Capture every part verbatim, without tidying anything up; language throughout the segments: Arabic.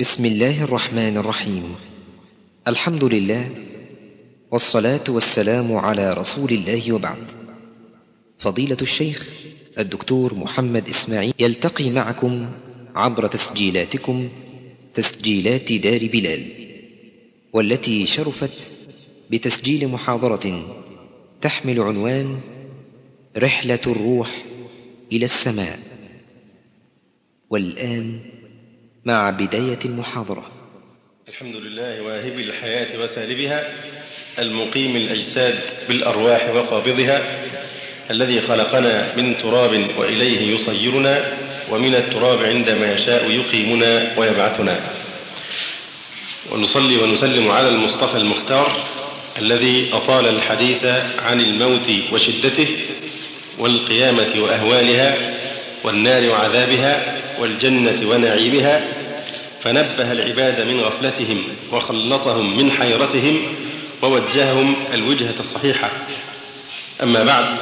بسم الله الرحمن الرحيم. الحمد لله والصلاة والسلام على رسول الله، وبعد. فضيلة الشيخ الدكتور محمد إسماعيل يلتقي معكم عبر تسجيلاتكم تسجيلات دار بلال، والتي شرفت بتسجيل محاضرة تحمل عنوان رحلة الروح إلى السماء. والآن مع بداية المحاضرة. الحمد لله واهب الحياة وسالبها، المقيم الأجساد بالأرواح وقابضها، الذي خلقنا من تراب وإليه يصيرنا، ومن التراب عندما يشاء يقيمنا ويبعثنا. ونصلي ونسلم على المصطفى المختار الذي أطال الحديث عن الموت وشدته، والقيامة وأهوالها، والنار وعذابها، والجنة ونعيمها، فنبه العباد من غفلتهم وخلصهم من حيرتهم ووجههم الوجهة الصحيحة. أما بعد،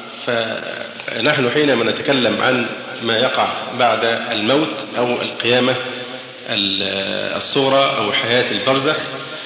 فنحن حينما نتكلم عن ما يقع بعد الموت أو القيامة الصغرى أو حياة البرزخ،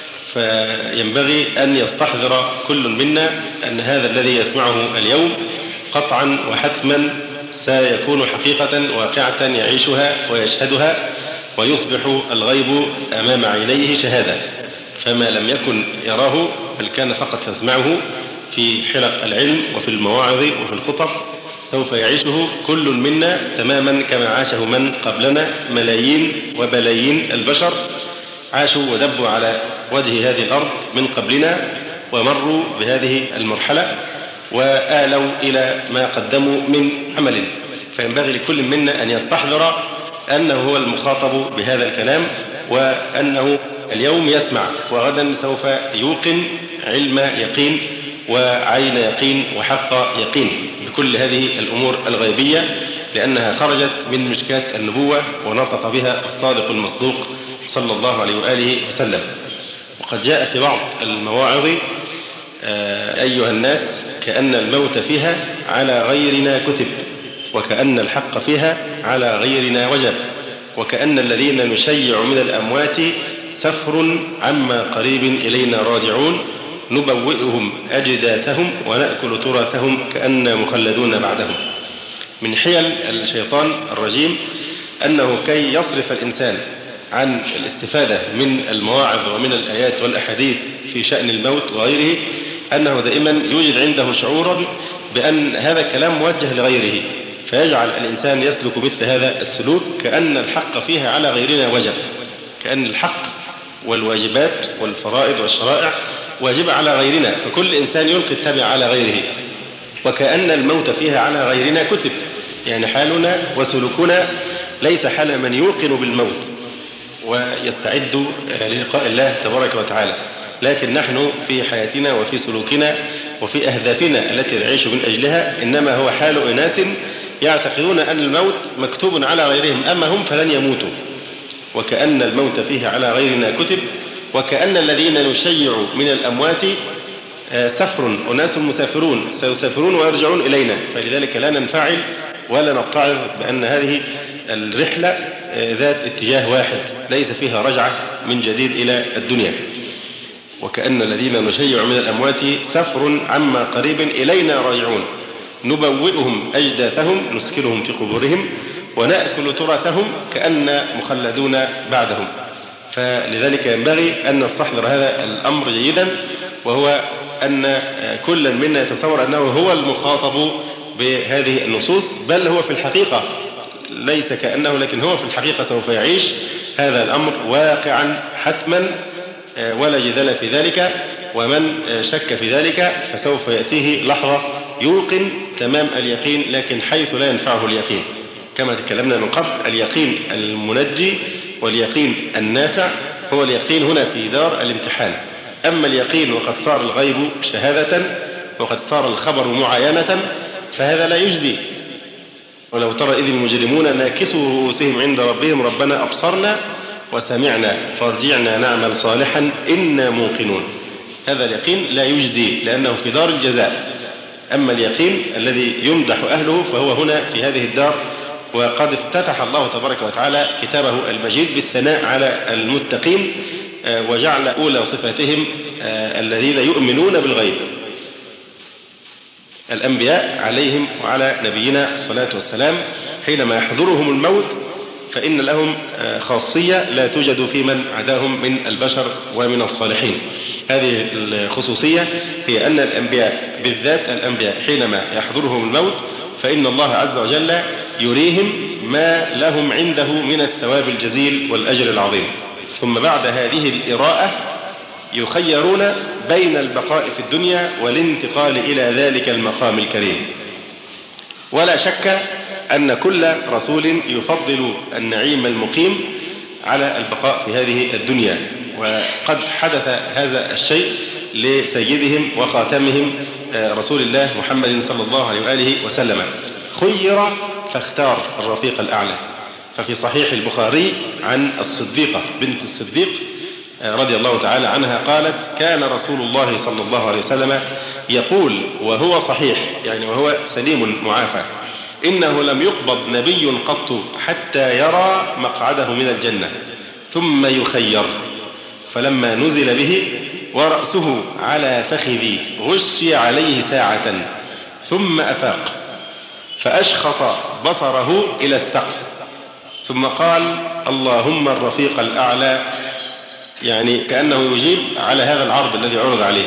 فينبغي أن يستحضر كل منا أن هذا الذي يسمعه اليوم قطعا وحتما سيكون حقيقة واقعة يعيشها ويشهدها، ويصبح الغيب أمام عينيه شهادة. فما لم يكن يراه بل كان فقط يسمعه في حلق العلم وفي المواعظ وفي الخطب، سوف يعيشه كل منا تماما كما عاشه من قبلنا. ملايين وبلايين البشر عاشوا ودبوا على وجه هذه الأرض من قبلنا، ومروا بهذه المرحلة وآلوا إلى ما قدموا من عمل. فينبغي لكل منا أن يستحضر أنه هو المخاطب بهذا الكلام، وأنه اليوم يسمع وغدا سوف يوقن علم يقين وعين يقين وحق يقين بكل هذه الأمور الغيبية، لأنها خرجت من مشكاة النبوة ونطق بها الصادق المصدوق صلى الله عليه وآله وسلم. وقد جاء في بعض المواعظ: أيها الناس، كأن الموت فيها على غيرنا كتب، وكأن الحق فيها على غيرنا وجب، وكأن الذين نشيع من الأموات سفر عما قريب إلينا راجعون، نبوئهم أجداثهم ونأكل تراثهم كأن مخلدون بعدهم. من حيل الشيطان الرجيم أنه كي يصرف الإنسان عن الاستفادة من المواعظ ومن الآيات والأحاديث في شأن الموت وغيره، أنه دائما يوجد عنده شعورا بأن هذا الكلام موجه لغيره، فيجعل الإنسان يسلك مثل هذا السلوك، كأن الحق فيها على غيرنا وجب، كأن الحق والواجبات والفرائض والشرائع واجبة على غيرنا، فكل إنسان يلقي التبع على غيره. وكأن الموت فيها على غيرنا كتب، يعني حالنا وسلوكنا ليس حال من يوقن بالموت ويستعد للقاء الله تبارك وتعالى، لكن نحن في حياتنا وفي سلوكنا وفي أهدافنا التي نعيش من أجلها إنما هو حال أناس يعتقدون أن الموت مكتوب على غيرهم، أما هم فلن يموتوا. وكأن الموت فيها على غيرنا كتب، وكأن الذين نشيع من الأموات سفر، أناس مسافرون سيسافرون ويرجعون إلينا، فلذلك لا ننفعل ولا نتعظ بأن هذه الرحلة ذات اتجاه واحد ليس فيها رجعة من جديد إلى الدنيا. وكأن الذين نشيع من الأموات سفر عما قريب إلينا راجعون، نبوئهم أجداثهم، نسكنهم في قبورهم، ونأكل تراثهم كأن مخلدون بعدهم. فلذلك ينبغي أن نستحضر هذا الأمر جيدا، وهو أن كل منا يتصور أنه هو المخاطب بهذه النصوص، بل هو في الحقيقة ليس كأنه، لكن هو في الحقيقة سوف يعيش هذا الأمر واقعا حتما، ولا جدال في ذلك. ومن شك في ذلك فسوف يأتيه لحظة يوقن تمام اليقين، لكن حيث لا ينفعه اليقين، كما تكلمنا من قبل. اليقين المنجي واليقين النافع هو اليقين هنا في دار الامتحان. أما اليقين وقد صار الغيب شهادة وقد صار الخبر معاينة فهذا لا يجدي. ولو ترى إذ المجرمون ناكسوا رؤوسهم عند ربهم ربنا أبصرنا وسمعنا فارجعنا نعمل صالحا إنا موقنون. هذا اليقين لا يجدي لأنه في دار الجزاء. أما اليقين الذي يمدح أهله فهو هنا في هذه الدار وقد افتتح الله تبارك وتعالى كتابه المجيد بالثناء على المتقين، وجعل أولى صفاتهم الذين يؤمنون بالغيب. الأنبياء عليهم وعلى نبينا الصلاة والسلام حينما يحضرهم الموت فإن لهم خاصية لا توجد في من عداهم من البشر ومن الصالحين. هذه الخصوصية هي أن الأنبياء بالذات الأنبياء حينما يحضرهم الموت فإن الله عز وجل يريهم ما لهم عنده من الثواب الجزيل والأجر العظيم، ثم بعد هذه الإراءة يخيرون بين البقاء في الدنيا والانتقال إلى ذلك المقام الكريم. ولا شك أن كل رسول يفضل النعيم المقيم على البقاء في هذه الدنيا، وقد حدث هذا الشيء لسيدهم وخاتمهم رسول الله محمد صلى الله عليه وآله وسلم، خير فاختار الرفيق الأعلى. ففي صحيح البخاري عن الصديقة بنت الصديق رضي الله تعالى عنها قالت: كان رسول الله صلى الله عليه وسلم يقول وهو صحيح، يعني وهو سليم معافى: إنه لم يقبض نبي قط حتى يرى مقعده من الجنة ثم يخير، فلما نزل به ورأسه على فخذي غشي عليه ساعة ثم أفاق فأشخص بصره إلى السقف ثم قال: اللهم الرفيق الأعلى، يعني كأنه يجيب على هذا العرض الذي عرض عليه.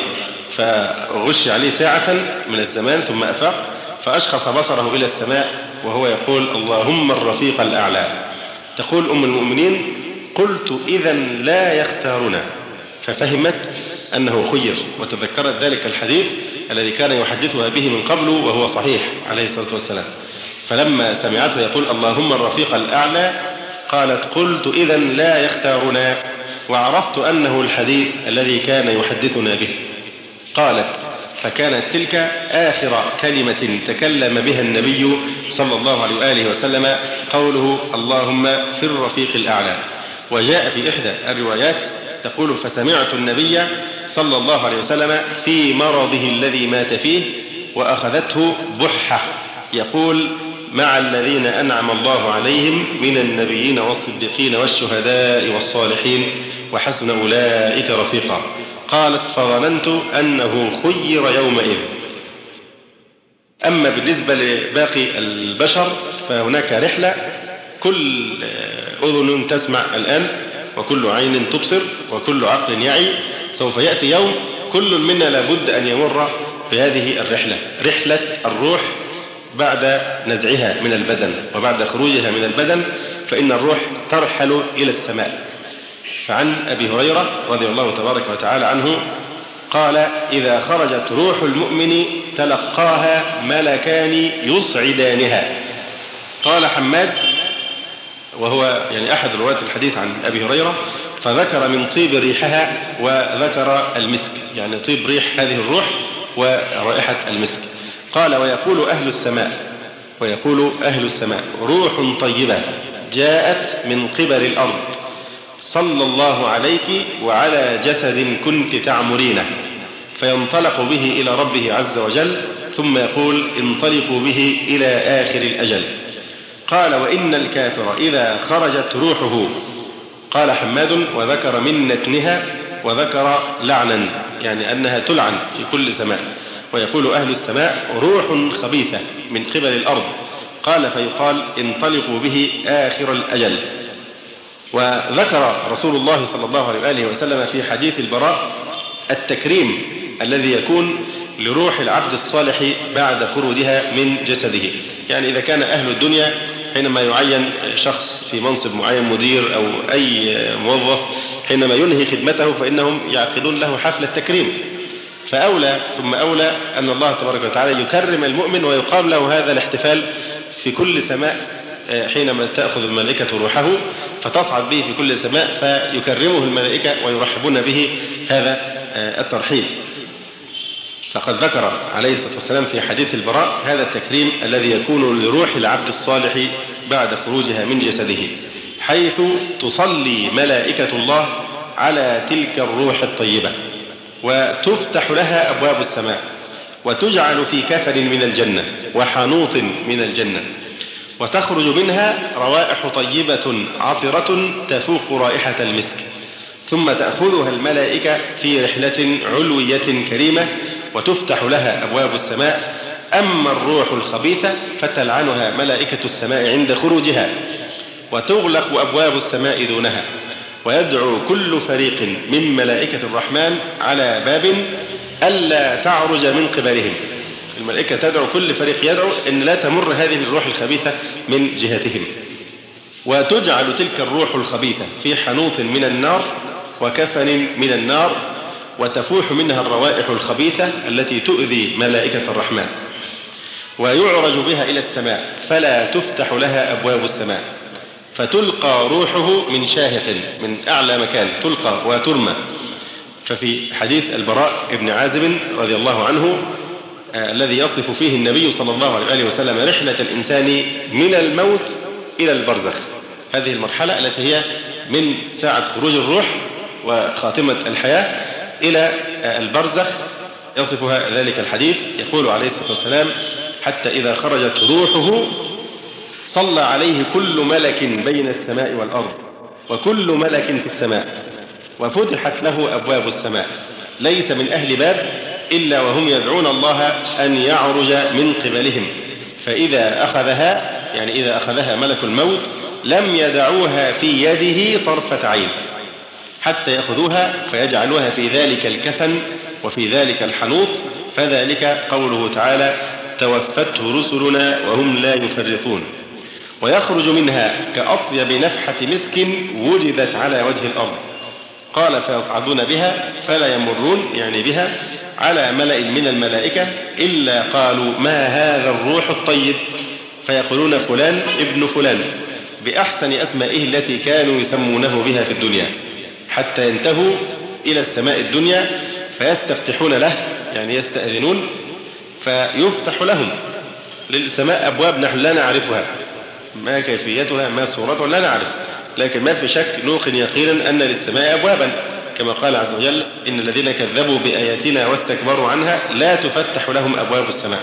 فغشي عليه ساعة من الزمان ثم أفاق فأشخص بصره إلى السماء وهو يقول: اللهم الرفيق الأعلى. تقول أم المؤمنين: قلت إذن لا يختارنا، ففهمت أنه خير، وتذكرت ذلك الحديث الذي كان يحدثها به من قبل وهو صحيح عليه الصلاة والسلام. فلما سمعته يقول: اللهم الرفيق الأعلى، قالت: قلت إذن لا يختارنا، وعرفت أنه الحديث الذي كان يحدثنا به. قالت: فكانت تلك آخر كلمة تكلم بها النبي صلى الله عليه وآله وسلم، قوله: اللهم في الرفيق الأعلى. وجاء في إحدى الروايات تقول: فسمعت النبي صلى الله عليه وسلم في مرضه الذي مات فيه وأخذته بحة يقول: مع الذين أنعم الله عليهم من النبيين والصديقين والشهداء والصالحين وحسن أولئك رفيقا. قالت: فظننت أنه خير يومئذ. أما بالنسبة لباقي البشر فهناك رحلة، كل أذن تسمع الآن وكل عين تبصر وكل عقل يعي. سوف يأتي يوم كل منا لابد أن يمر بهذه الرحلة، رحلة الروح بعد نزعها من البدن وبعد خروجها من البدن، فإن الروح ترحل إلى السماء. فعن أبي هريرة رضي الله تبارك وتعالى عنه قال: إذا خرجت روح المؤمن تلقاها ملكان يصعدانها. قال حماد، وهو يعني أحد رواة الحديث عن أبي هريرة، فذكر من طيب ريحها وذكر المسك، يعني طيب ريح هذه الروح ورائحة المسك. قال: ويقول أهل السماء ويقول أهل السماء روح طيبة جاءت من قبل الأرض، صلى الله عليك وعلى جسد كنت تعمرينه، فينطلق به إلى ربه عز وجل، ثم يقول: انطلقوا به إلى آخر الأجل. قال: وإن الكافر إذا خرجت روحه، قال حماد: وذكر من نتنها وذكر لعنا، يعني أنها تلعن في كل سماء. ويقول أهل السماء روح خبيثة من قبل الأرض، قال: فيقال: انطلقوا به آخر الأجل. وذكر رسول الله صلى الله عليه وآله وسلم في حديث البراء التكريم الذي يكون لروح العبد الصالح بعد خروجها من جسده. يعني إذا كان أهل الدنيا حينما يعين شخص في منصب معين، مدير أو أي موظف، حينما ينهي خدمته فإنهم يعقدون له حفلة تكريم، فأولى ثم أولى أن الله تبارك وتعالى يكرم المؤمن ويقام له هذا الاحتفال في كل سماء، حينما تأخذ الملائكة روحه فتصعد به في كل سماء فيكرمه الملائكة ويرحبون به هذا الترحيب. فقد ذكر عليه الصلاة والسلام في حديث البراء هذا التكريم الذي يكون لروح العبد الصالح بعد خروجها من جسده، حيث تصلي ملائكة الله على تلك الروح الطيبة وتفتح لها أبواب السماء وتجعل في كفن من الجنة وحنوط من الجنة، وتخرج منها روائح طيبة عطرة تفوق رائحة المسك، ثم تأخذها الملائكة في رحلة علوية كريمة وتفتح لها أبواب السماء. أما الروح الخبيثة فتلعنها ملائكة السماء عند خروجها، وتغلق أبواب السماء دونها، ويدعو كل فريق من ملائكة الرحمن على باب ألا تعرج من قبلهم. الملائكة تدعو كل فريق يدعو أن لا تمر هذه الروح الخبيثة من جهتهم. وتجعل تلك الروح الخبيثة في حنوط من النار وكفن من النار، وتفوح منها الروائح الخبيثة التي تؤذي ملائكة الرحمن، ويعرج بها إلى السماء فلا تفتح لها أبواب السماء، فتلقى روحه من شاهق من أعلى مكان، تلقى وترمى. ففي حديث البراء بن عازب رضي الله عنه آه الذي يصف فيه النبي صلى الله عليه وسلم رحلة الإنسان من الموت إلى البرزخ، هذه المرحلة التي هي من ساعة خروج الروح وخاتمة الحياة إلى آه البرزخ، يصفها ذلك الحديث. يقول عليه الصلاة والسلام: حتى إذا خرجت روحه صلى عليه كل ملك بين السماء والأرض، وكل ملك في السماء، وفتحت له أبواب السماء، ليس من أهل باب إلا وهم يدعون الله أن يعرج من قبلهم، فإذا أخذها يعني إذا أخذها ملك الموت لم يدعوها في يده طرفة عين حتى يأخذوها فيجعلوها في ذلك الكفن وفي ذلك الحنوط، فذلك قوله تعالى: توفته رسلنا وهم لا يفرطون. ويخرج منها كأطيب نفحة مسك وجدت على وجه الأرض. قال: فيصعدون بها فلا يمرون يعني بها على ملأ من الملائكة إلا قالوا: ما هذا الروح الطيب؟ فيقولون: فلان ابن فلان، بأحسن أسمائه التي كانوا يسمونه بها في الدنيا، حتى ينتهوا إلى السماء الدنيا فيستفتحون له يعني يستأذنون فيفتح لهم. للسماء أبواب نحن لا نعرفها، ما كيفيتها ما صورتها لا نعرف، لكن ما في شك نوقن يقينا أن للسماء أبوابا، كما قال عز وجل: إن الذين كذبوا بآياتنا واستكبروا عنها لا تفتح لهم أبواب السماء،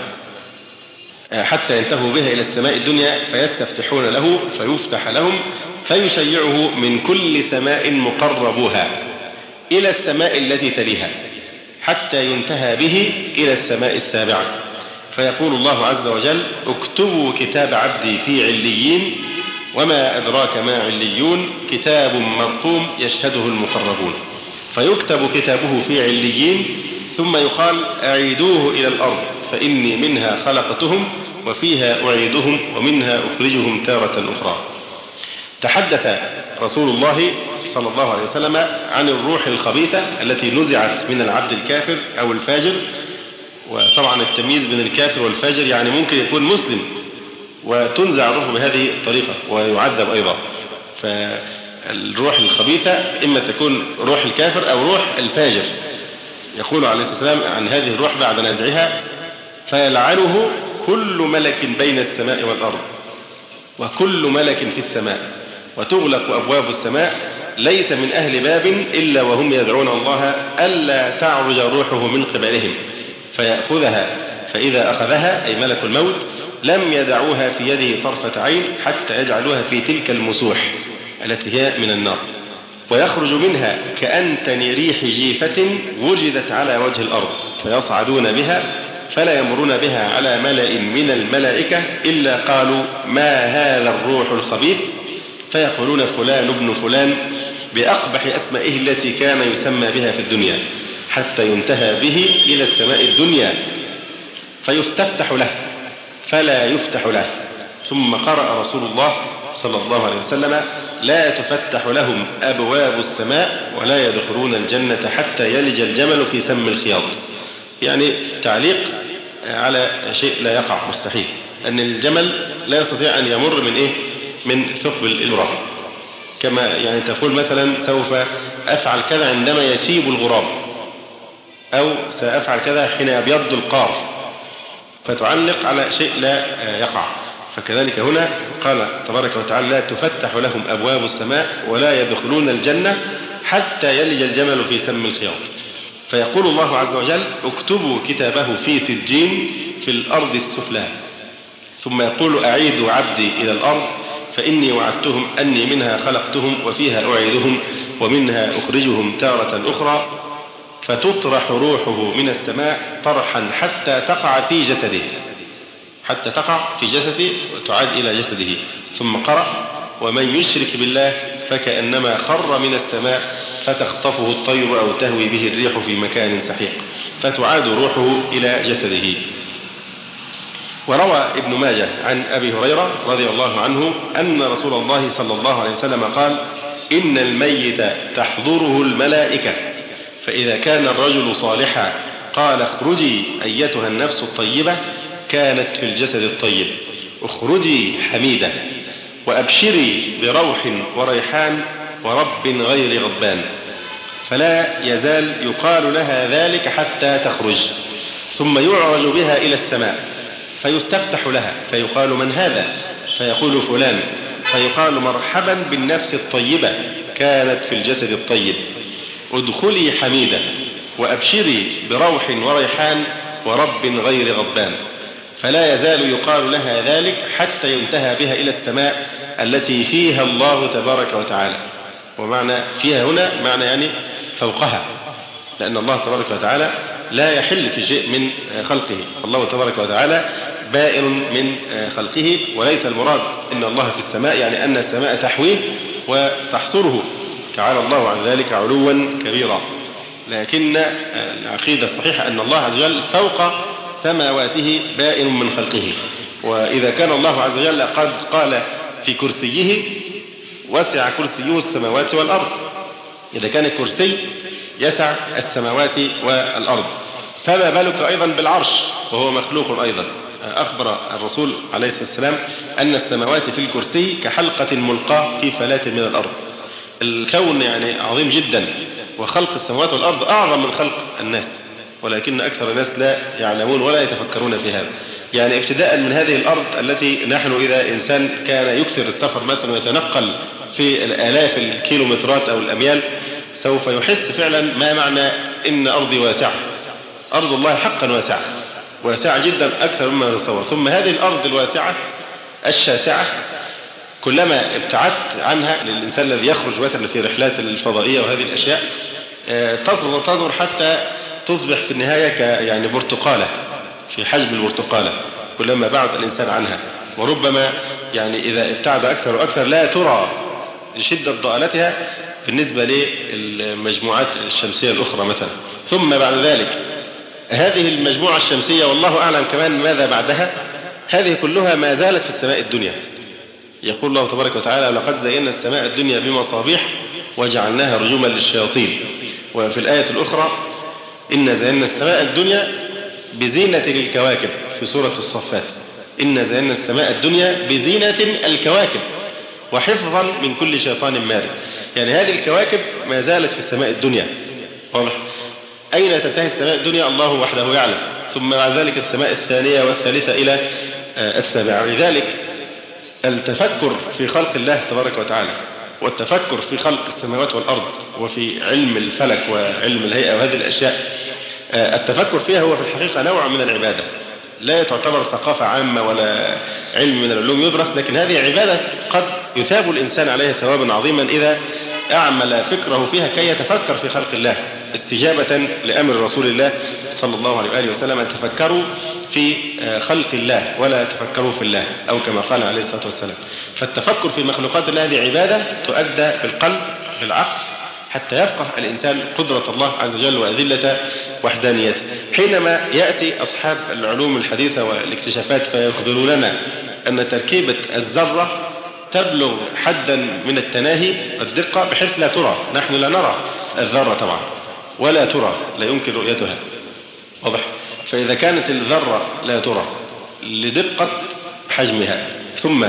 حتى ينتهوا بها إلى السماء الدنيا فيستفتحون له فيفتح لهم، فيشيعه من كل سماء مقربوها إلى السماء التي تليها، حتى ينتهى به إلى السماء السابعة. فيقول الله عز وجل: اكتبوا كتاب عبدي في عليين، وما أدراك ما عليون، كتاب مرقوم يشهده المقربون. فيكتب كتابه في عليين، ثم يقال: أعيدوه إلى الأرض فإني منها خلقتهم وفيها أعيدهم ومنها أخرجهم تارة أخرى. تحدث رسول الله صلى الله عليه وسلم عن الروح الخبيثة التي نزعت من العبد الكافر أو الفاجر. وطبعا التمييز بين الكافر والفاجر يعني ممكن يكون مسلم وتنزع الروح بهذه الطريقة ويعذب أيضا. فالروح الخبيثة إما تكون روح الكافر أو روح الفاجر. يقول عليه الصلاة والسلام عن هذه الروح بعد نزعها: فيلعنه كل ملك بين السماء والأرض وكل ملك في السماء، وتغلق أبواب السماء، ليس من أهل باب إلا وهم يدعون الله ألا تعرج روحه من قبلهم، فيأخذها، فإذا أخذها أي ملك الموت لم يدعوها في يده طرفة عين حتى يجعلوها في تلك المسوح التي هي من النار. ويخرج منها كأنتن ريح جيفة وجدت على وجه الأرض، فيصعدون بها فلا يمرون بها على ملأ من الملائكة إلا قالوا: ما هذا الروح الخبيث؟ فيقولون: فلان ابن فلان، بأقبح أسمائه التي كان يسمى بها في الدنيا، حتى ينتهى به إلى السماء الدنيا فيستفتح له فلا يفتح له. ثم قرأ رسول الله صلى الله عليه وسلم: لا تفتح لهم أبواب السماء ولا يدخلون الجنة حتى يلج الجمل في سم الخياط. يعني تعليق على شيء لا يقع، مستحيل، أن الجمل لا يستطيع أن يمر من إيه؟ من ثقب الغراب. كما يعني تقول مثلا: سوف أفعل كذا عندما يشيب الغراب، أو سأفعل كذا حين يبيض القار، فتعلق على شيء لا يقع. فكذلك هنا قال تبارك وتعالى: لا تفتح لهم أبواب السماء ولا يدخلون الجنة حتى يلج الجمل في سم الخياط. فيقول الله عز وجل: اكتبوا كتابه في سجين في الأرض السفلى، ثم يقول أعيد عبدي إلى الأرض فإني وعدتهم أني منها خلقتهم وفيها أعيدهم ومنها أخرجهم تارة أخرى، فتطرح روحه من السماء طرحا حتى تقع في جسده حتى تقع في جسده وتعاد إلى جسده. ثم قرأ ومن يشرك بالله فكأنما خر من السماء فتخطفه الطير أو تهوي به الريح في مكان سحيق، فتعاد روحه إلى جسده. وروى ابن ماجه عن أبي هريرة رضي الله عنه أن رسول الله صلى الله عليه وسلم قال إن الميت تحضره الملائكة، فإذا كان الرجل صالحا قال اخرجي أيتها النفس الطيبة، كانت في الجسد الطيب، اخرجي حميدة، وأبشري بروح وريحان ورب غير غضبان، فلا يزال يقال لها ذلك حتى تخرج، ثم يعرج بها إلى السماء فيستفتح لها فيقال من هذا؟ فيقول فلان، فيقال مرحبا بالنفس الطيبة كانت في الجسد الطيب، ادخلي حميدة وأبشري بروح وريحان ورب غير غضبان، فلا يزال يقال لها ذلك حتى ينتهى بها إلى السماء التي فيها الله تبارك وتعالى. ومعنى فيها هنا معنى يعني فوقها، لأن الله تبارك وتعالى لا يحل في شيء من خلقه، الله تبارك وتعالى بائن من خلقه، وليس المراد إن الله في السماء يعني أن السماء تحويه وتحصره، تعالى الله عن ذلك علوا كبيرا. لكن العقيدة الصحيحة أن الله عز وجل فوق سماواته بائن من خلقه. وإذا كان الله عز وجل قد قال في كرسيه وسع كرسيه السماوات والأرض، إذا كان الكرسي يسع السماوات والأرض، فما بالك أيضا بالعرش وهو مخلوق أيضا. أخبر الرسول عليه الصلاة والسلام أن السماوات في الكرسي كحلقة ملقاة في فلاة من الأرض. الكون يعني عظيم جدا، وخلق السماوات والأرض أعظم من خلق الناس، ولكن أكثر الناس لا يعلمون ولا يتفكرون في هذا. يعني ابتداء من هذه الأرض التي نحن إذا إنسان كان يكثر السفر مثلا ويتنقل في الآلاف الكيلومترات أو الأميال سوف يحس فعلا ما معنى إن أرضي واسعة. أرض الله حقا واسعة، واسعة جدا أكثر مما نتصور. ثم هذه الأرض الواسعة الشاسعة كلما ابتعدت عنها للإنسان الذي يخرج مثلا في رحلات الفضائية وهذه الأشياء تصغر تصغر حتى تصبح في النهاية ك يعني برتقالة في حجم البرتقالة كلما بعد الإنسان عنها، وربما يعني إذا ابتعد أكثر وأكثر لا ترى لشدة ضالتها بالنسبة للمجموعات الشمسية الأخرى مثلا. ثم بعد ذلك هذه المجموعة الشمسية والله أعلم كمان ماذا بعدها، هذه كلها ما زالت في السماء الدنيا. يقول الله تبارك وتعالى لقد زينا السماء الدنيا بمصابيح وجعلناها رجوما للشياطين. وفي الآية الأخرى إن زينا السماء الدنيا بزينة للكواكب في سورة الصفات، إن زينا السماء الدنيا بزينة الكواكب وحفظا من كل شيطان مارد. يعني هذه الكواكب ما زالت في السماء الدنيا، واضح؟ أين تنتهي السماء الدنيا الله وحده يعلم. ثم بعد ذلك السماء الثانية والثالثة إلى السابعة. لذلك التفكر في خلق الله تبارك وتعالى والتفكر في خلق السماوات والأرض وفي علم الفلك وعلم الهيئة وهذه الأشياء، التفكر فيها هو في الحقيقة نوع من العبادة، لا تعتبر ثقافة عامة ولا علم من العلوم يدرس، لكن هذه عبادة قد يثاب الإنسان عليها ثوابا عظيما إذا أعمل فكره فيها كي يتفكر في خلق الله، استجابة لأمر رسول الله صلى الله عليه وآله وسلم أن تفكروا في خلق الله ولا تفكروا في الله، أو كما قال عليه الصلاة والسلام. فالتفكر في مخلوقات الله هذه عبادة تؤدى بالقلب بالعقل حتى يفقه الإنسان قدرة الله عز وجل وأذلة وحدانيته. حينما يأتي أصحاب العلوم الحديثة والاكتشافات فيخبروننا أن تركيبة الذرة تبلغ حدا من التناهي والدقة بحيث لا ترى، نحن لا نرى الذرة طبعا ولا ترى، لا يمكن رؤيتها، واضح؟ فإذا كانت الذرة لا ترى لدقة حجمها، ثم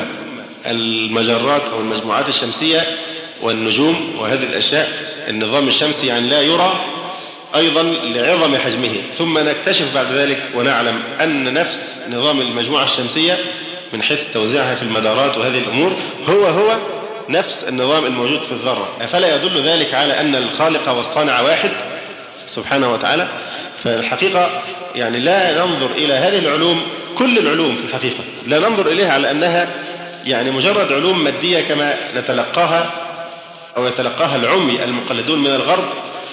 المجرات أو المجموعات الشمسية والنجوم وهذه الأشياء، النظام الشمسي يعني لا يرى أيضا لعظم حجمه، ثم نكتشف بعد ذلك ونعلم أن نفس نظام المجموعة الشمسية من حيث توزيعها في المدارات وهذه الأمور هو هو نفس النظام الموجود في الذرة. أفلا يدل ذلك على أن الخالق والصانع واحد سبحانه وتعالى؟ فالحقيقة يعني لا ننظر إلى هذه العلوم كل العلوم في الحقيقة لا ننظر إليها على أنها يعني مجرد علوم مادية كما نتلقاها أو يتلقاها العمي المقلدون من الغرب،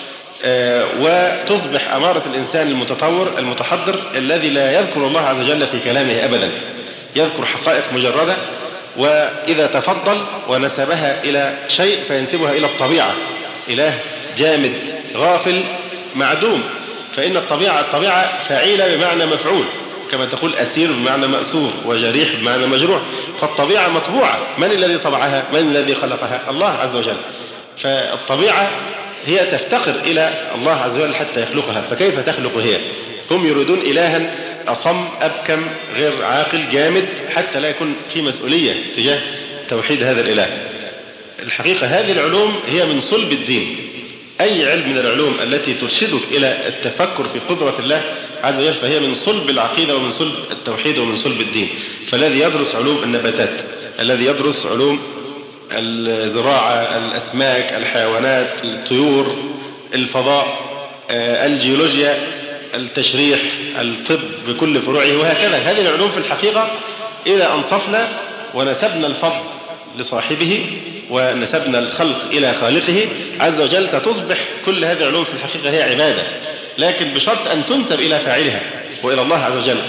وتصبح أمارة الإنسان المتطور المتحضر الذي لا يذكر الله عز وجل في كلامه أبدا، يذكر حقائق مجردة، وإذا تفضل ونسبها إلى شيء فينسبها إلى الطبيعة، إله جامد غافل معدوم. فإن الطبيعة الطبيعة فاعلة بمعنى مفعول، كما تقول أسير بمعنى مأسور وجريح بمعنى مجروح. فالطبيعة مطبوعة، من الذي طبعها؟ من الذي خلقها؟ الله عز وجل. فالطبيعة هي تفتقر إلى الله عز وجل حتى يخلقها، فكيف تخلق هي؟ هم يريدون إلها أصم أبكم غير عاقل جامد حتى لا يكون في مسؤولية تجاه توحيد هذا الإله. الحقيقة هذه العلوم هي من صلب الدين. أي علم من العلوم التي ترشدك إلى التفكر في قدرة الله عز وجل فهي من صلب العقيدة ومن صلب التوحيد ومن صلب الدين. فالذي يدرس علوم النباتات، الذي يدرس علوم الزراعة، الأسماك، الحيوانات، الطيور، الفضاء، الجيولوجيا، التشريح، الطب بكل فروعه وهكذا، هذه العلوم في الحقيقة إذا أنصفنا ونسبنا الفضل لصاحبه ونسبنا الخلق إلى خالقه عز وجل ستصبح كل هذه العلوم في الحقيقة هي عبادة، لكن بشرط أن تنسب إلى فاعلها وإلى الله عز وجل.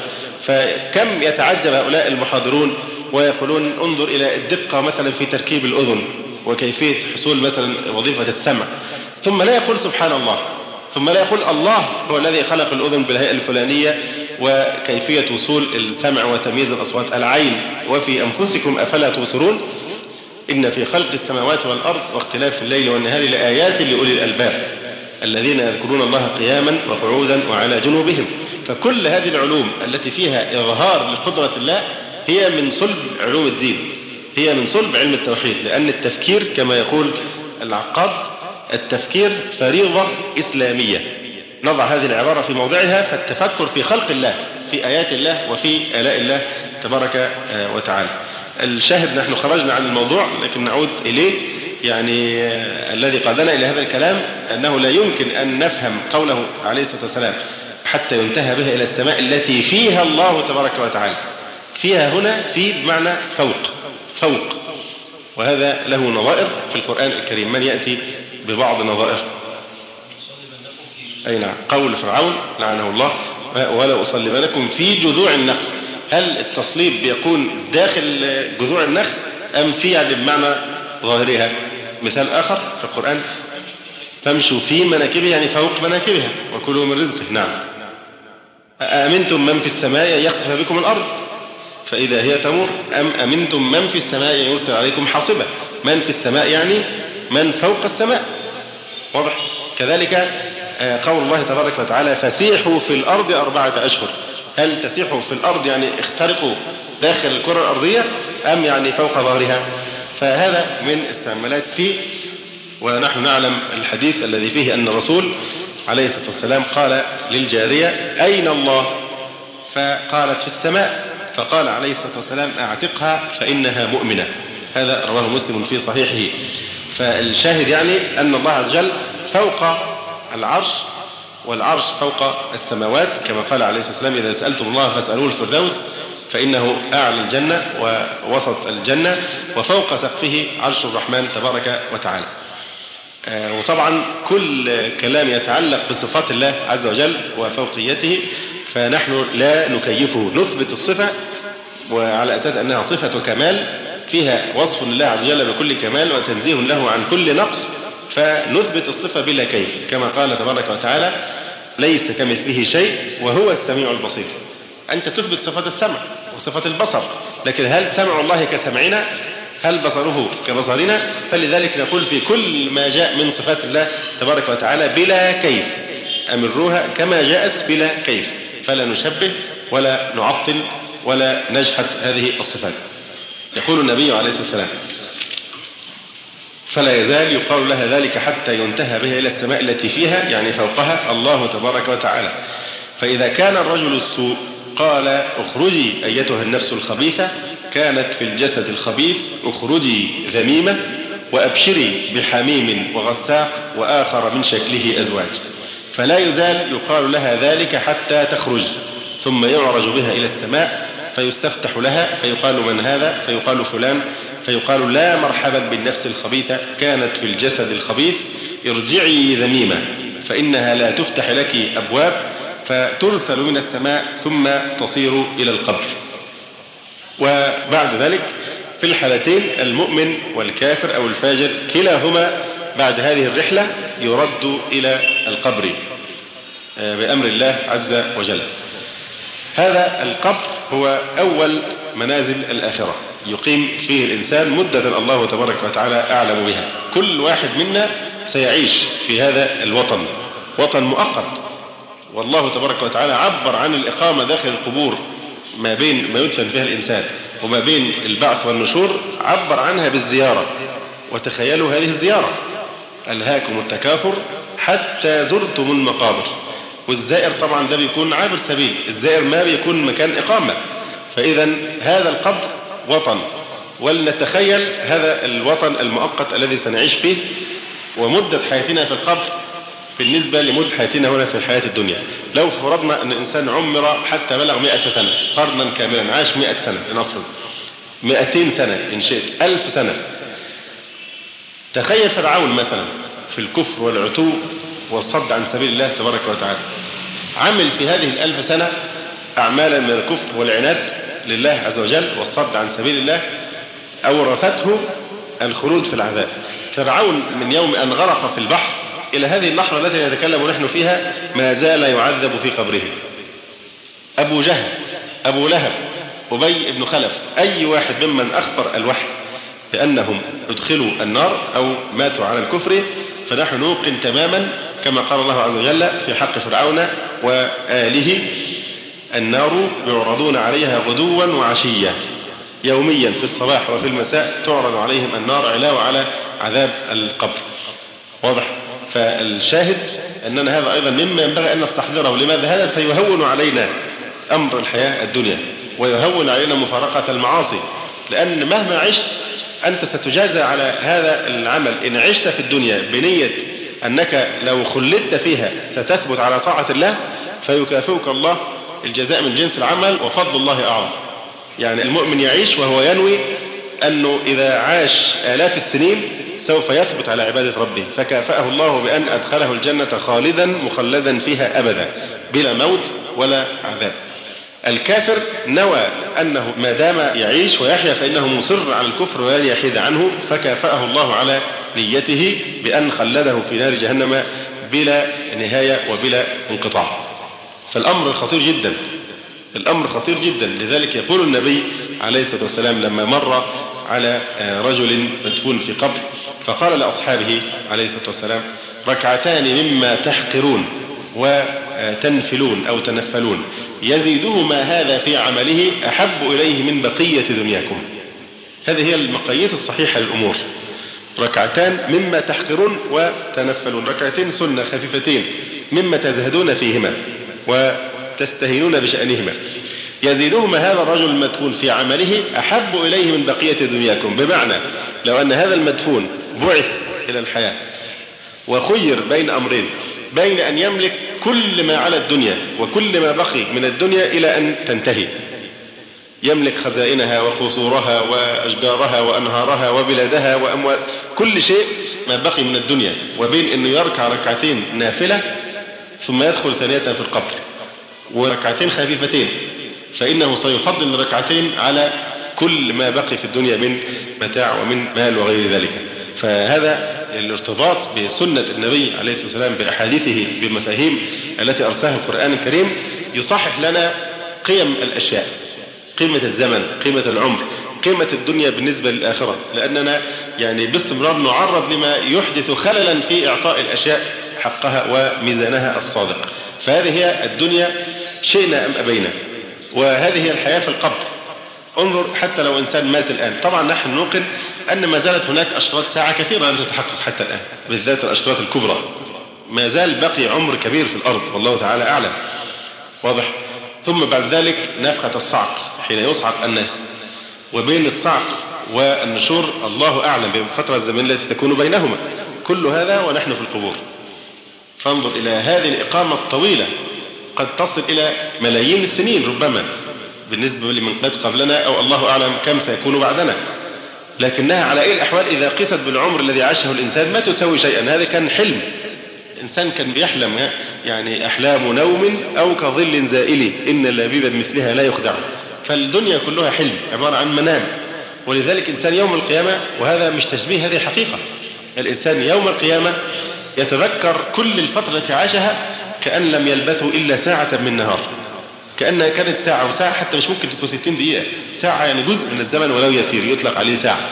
فكم يتعجب هؤلاء المحاضرون ويقولون انظر إلى الدقة مثلا في تركيب الأذن وكيفية حصول مثلا وظيفة السمع، ثم لا يقول سبحان الله، ثم لا يقول الله هو الذي خلق الأذن بالهيئة الفلانية وكيفية وصول السمع وتمييز الأصوات. العين وفي أنفسكم أفلا تبصرون إن في خلق السماوات والأرض واختلاف الليل والنهار لآيات لأولي الألباب الذين يذكرون الله قياما وقعودا وعلى جنوبهم. فكل هذه العلوم التي فيها إظهار لقدرة الله هي من صلب علوم الدين، هي من صلب علم التوحيد، لأن التفكير كما يقول العقاد التفكير فريضة إسلامية. نضع هذه العبارة في موضعها، فالتفكر في خلق الله، في آيات الله وفي آلاء الله تبارك وتعالى. الشاهد نحن خرجنا عن الموضوع لكن نعود إليه. يعني الذي قادنا إلى هذا الكلام أنه لا يمكن أن نفهم قوله عليه الصلاة والسلام حتى ينتهى بها إلى السماء التي فيها الله تبارك وتعالى. فيها هنا في بمعنى فوق، فوق، وهذا له نظائر في القرآن الكريم. من يأتي ببعض نظائر؟ أي نعم، قول فرعون لعنه الله ولا أصلبنكم في جذوع النخل. هل التصليب بيكون داخل جذوع النخل أم في يعني بمعنى ظاهرها؟ مثال آخر في القرآن فامشوا في مناكبها يعني فوق مناكبها وكلوا من رزقه. نعم. أأمنتم من في السماء أن يخسف بكم الأرض فإذا هي تمور أم أمنتم من في السماء أن يرسل عليكم حاصبة. من في السماء يعني من فوق السماء، واضح. كذلك قول الله تبارك وتعالى فسيحوا في الأرض أربعة أشهر. هل تسيحوا في الأرض يعني اخترقوا داخل الكرة الأرضية أم يعني فوق ظهرها؟ فهذا من استعمالات فيه. ونحن نعلم الحديث الذي فيه أن الرسول عليه الصلاة والسلام قال للجارية أين الله؟ فقالت في السماء، فقال عليه الصلاة والسلام أعتقها فإنها مؤمنة. هذا رواه مسلم في صحيحه. فالشاهد يعني أن الله عز وجل فوق العرش، والعرش فوق السماوات كما قال عليه الصلاة والسلام إذا سألتم الله فاسألوه الفردوس فإنه أعلى الجنة ووسط الجنة وفوق سقفه عرش الرحمن تبارك وتعالى. وطبعا كل كلام يتعلق بصفات الله عز وجل وفوقيته فنحن لا نكيفه، نثبت الصفة وعلى أساس أنها صفة كمال فيها وصف لله عز وجل بكل كمال وتنزيه له عن كل نقص، فنثبت الصفة بلا كيف كما قال تبارك وتعالى ليس كمثله شيء وهو السميع البصير. أنت تثبت صفة السمع وصفة البصر، لكن هل سمع الله كسمعنا؟ هل بصره كبصرنا؟ فلذلك نقول في كل ما جاء من صفات الله تبارك وتعالى بلا كيف، أمروها كما جاءت بلا كيف، فلا نشبه ولا نعطل ولا نجحد هذه الصفات. يقول النبي عليه الصلاة والسلام فلا يزال يقال لها ذلك حتى ينتهى بها إلى السماء التي فيها يعني فوقها الله تبارك وتعالى. فإذا كان الرجل السوء قال اخرجي أيتها النفس الخبيثة، كانت في الجسد الخبيث اخرجي ذميمة وأبشري بحميم وغساق وآخر من شكله أزواج. فلا يزال يقال لها ذلك حتى تخرج، ثم يعرج بها إلى السماء فيستفتح لها فيقال من هذا؟ فيقال فلان، فيقال لا مرحبا بالنفس الخبيثة كانت في الجسد الخبيث، ارجعي ذميمة فإنها لا تفتح لك أبواب، فترسل من السماء ثم تصير إلى القبر. وبعد ذلك في الحالتين المؤمن والكافر أو الفاجر كلاهما بعد هذه الرحلة يرد إلى القبر بأمر الله عز وجل. هذا القبر هو أول منازل الآخرة يقيم فيه الإنسان مدة الله تبارك وتعالى أعلم بها. كل واحد منا سيعيش في هذا الوطن، وطن مؤقت، والله تبارك وتعالى عبر عن الإقامة داخل القبور ما بين ما يدفن فيها الإنسان وما بين البعث والنشور، عبر عنها بالزيارة. وتخيلوا هذه الزيارة: ألهاكم التكاثر حتى زرتم المقابر. والزائر طبعا ده بيكون عابر سبيل، الزائر ما بيكون مكان إقامة. فإذا هذا القبر وطن، ولنتخيل هذا الوطن المؤقت الذي سنعيش فيه ومدة حياتنا في القبر بالنسبة لمدة حياتنا هنا في الحياة الدنيا. لو فرضنا أن الإنسان عمر حتى بلغ مئة سنة، قرنا كاملا، عاش مئة سنة، لنفرض مئتين سنة إن شئت، ألف سنة. تخيل فرعون مثلا في الكفر والعتو والصد عن سبيل الله تبارك وتعالى، عمل في هذه الألف سنة أعمالا من الكفر والعناد لله عز وجل والصد عن سبيل الله أورثته الخلود في العذاب. فرعون من يوم أن غرق في البحر إلى هذه اللحظة التي نتكلم نحن فيها ما زال يعذب في قبره. أبو جهل، أبو لهب، أبي بن خلف، أي واحد ممن أخبر الوحي بأنهم ادخلوا النار أو ماتوا على الكفر، فنحن نوقن تماما كما قال الله عز وجل في حق فرعون وآله: النار يعرضون عليها غدوا وعشيا، يوميا في الصباح وفي المساء تعرض عليهم النار علاوة على عذاب القبر. واضح؟ فالشاهد أننا هذا أيضا مما ينبغي أن نستحضره. لماذا؟ هذا سيهون علينا أمر الحياة الدنيا ويهون علينا مفارقة المعاصي، لأن مهما عشت أنت ستجازى على هذا العمل. إن عشت في الدنيا بنية أنك لو خلدت فيها ستثبت على طاعة الله فيكافئك الله الجزاء من جنس العمل، وفضل الله أعظم. يعني المؤمن يعيش وهو ينوي أنه إذا عاش آلاف السنين سوف يثبت على عبادة ربه، فكافأه الله بأن أدخله الجنة خالدا مخلدا فيها أبدا بلا موت ولا عذاب. الكافر نوى أنه ما دام يعيش ويحيا فإنه مصر على الكفر ولن يحيد عنه، فكافأه الله على نيته بأن خلده في نار جهنم بلا نهاية وبلا انقطاع. فالأمر خطير جدا، الأمر خطير جدا. لذلك يقول النبي عليه الصلاة والسلام لما مر على رجل مدفون في قبر فقال لأصحابه عليه الصلاة والسلام: ركعتان مما تحقرون وتنفلون أو تنفلون يزيده ما هذا في عمله أحب إليه من بقية دنياكم. هذه هي المقاييس الصحيحة للأمور. ركعتان مما تحقرون وتنفلون، ركعتين سنة خفيفتين مما تزهدون فيهما وتستهينون بشأنهما، يزيدهما هذا الرجل المدفون في عمله أحب إليه من بقية دنياكم. بمعنى لو أن هذا المدفون بعث إلى الحياة وخير بين أمرين، بين أن يملك كل ما على الدنيا وكل ما بقي من الدنيا إلى أن تنتهي، يملك خزائنها وقصورها وأشجارها وأنهارها وبلادها وأموال كل شيء ما بقي من الدنيا، وبين أنه يركع ركعتين نافلة ثم يدخل ثانية في القبر وركعتين خفيفتين، فإنه سيفضل الركعتين على كل ما بقي في الدنيا من متاع ومن مال وغير ذلك. فهذا الارتباط بسنة النبي عليه الصلاة والسلام بأحاديثه بمفاهيم التي أرساها القرآن الكريم يصحح لنا قيم الأشياء، قيمة الزمن، قيمة العمر، قيمة الدنيا بالنسبة للآخرة، لأننا يعني باستمرار نعرض لما يحدث خللا في إعطاء الأشياء حقها وميزانها الصادق. فهذه هي الدنيا شئنا أم أبينا، وهذه هي الحياة في القبر. انظر حتى لو إنسان مات الآن، طبعا نحن نوقن أن ما زالت هناك أشراط ساعة كثيرة لم تتحقق حتى الآن، بالذات الأشراط الكبرى، ما زال بقي عمر كبير في الأرض والله تعالى أعلم. واضح؟ ثم بعد ذلك نفخة الصعق حين يصعق الناس، وبين الصعق والنشور الله أعلم بفترة الزمن التي تكون بينهما، كل هذا ونحن في القبور. فانظر إلى هذه الإقامة الطويلة، قد تصل إلى ملايين السنين ربما بالنسبة لمن قد قبلنا، أو الله أعلم كم سيكون بعدنا، لكنها على أي الأحوال إذا قست بالعمر الذي عاشه الإنسان ما تسوي شيئا. هذا كان حلم، إنسان كان بيحلم، يعني أحلام نوم أو كظل زائل إن اللبيب بمثلها لا يخدع. فالدنيا كلها حلم عبارة عن منام. ولذلك إنسان يوم القيامة، وهذا مش تشبيه، هذه حقيقة، الإنسان يوم القيامة يتذكر كل الفترة التي عاشها كأن لم يلبثوا إلا ساعة من نهار، كأنها كانت ساعة، وساعة حتى مش ممكن تكون ستين دقيقة، ساعة يعني جزء من الزمن ولو يسير يطلق عليه ساعة.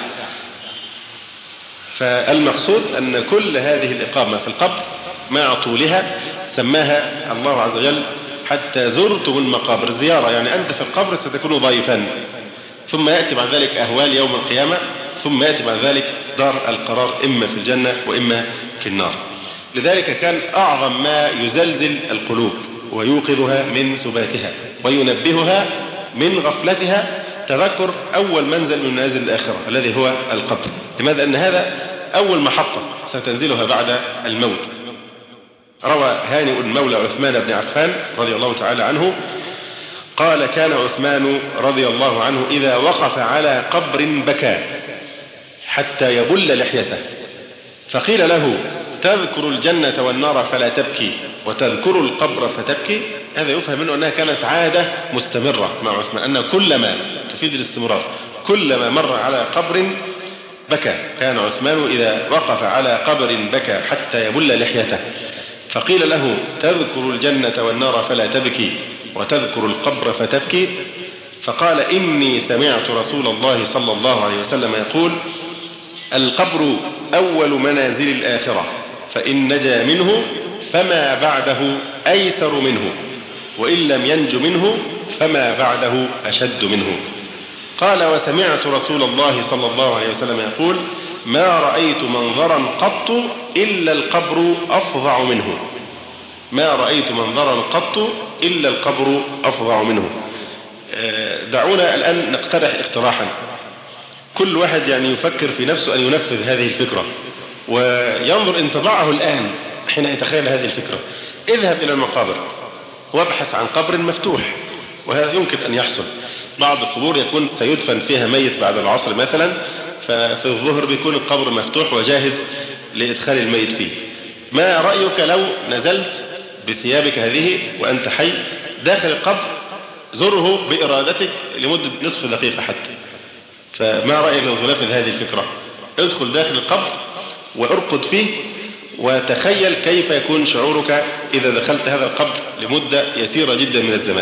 فالمقصود أن كل هذه الإقامة في القبر مع طولها سماها الله عز وجل حتى زرتم المقابر، زيارة يعني أنت في القبر ستكون ضيفا، ثم يأتي بعد ذلك أهوال يوم القيامة، ثم يأتي بعد ذلك دار القرار إما في الجنة وإما في النار. لذلك كان أعظم ما يزلزل القلوب ويوقظها من سباتها وينبهها من غفلتها تذكر أول منزل من منازل الآخرة الذي هو القبر. لماذا؟ أن هذا أول محطة ستنزلها بعد الموت. روى هانئ مولى عثمان بن عفان رضي الله تعالى عنه قال: كان عثمان رضي الله عنه إذا وقف على قبر بكى حتى يبل لحيته، فقيل له: تذكر الجنة والنار فلا تبكي وتذكر القبر فتبكي؟ هذا يفهم منه أنها كانت عادة مستمرة مع عثمان، أنه كلما تفيد الاستمرار كلما مر على قبر بكى. كان عثمان إذا وقف على قبر بكى حتى يبل لحيته، فقيل له: تذكر الجنة والنار فلا تبكي وتذكر القبر فتبكي؟ فقال: إني سمعت رسول الله صلى الله عليه وسلم يقول: القبر أول منازل الآخرة، فإن نجا منه فما بعده أيسر منه، وإن لم ينج منه فما بعده أشد منه. قال: وسمعت رسول الله صلى الله عليه وسلم يقول: ما رأيت منظرا قط إلا القبر أفظع منه. ما رأيت منظرا قط إلا القبر أفظع منه. دعونا الآن نقترح اقتراحا، كل واحد يعني يفكر في نفسه أن ينفذ هذه الفكرة وينظر انطباعه الآن حين يتخيل هذه الفكرة. اذهب إلى المقابر وابحث عن قبر مفتوح، وهذا يمكن أن يحصل. بعض القبور يكون سيدفن فيها ميت بعد العصر مثلا، ففي الظهر بيكون القبر مفتوح وجاهز لإدخال الميت فيه. ما رأيك لو نزلت بثيابك هذه وأنت حي داخل القبر، زره بإرادتك لمدة نصف دقيقة حتى؟ فما رأيك لو تنفذ هذه الفكرة؟ ادخل داخل القبر وارقد فيه وتخيل كيف يكون شعورك إذا دخلت هذا القبر لمدة يسيرة جدا من الزمان.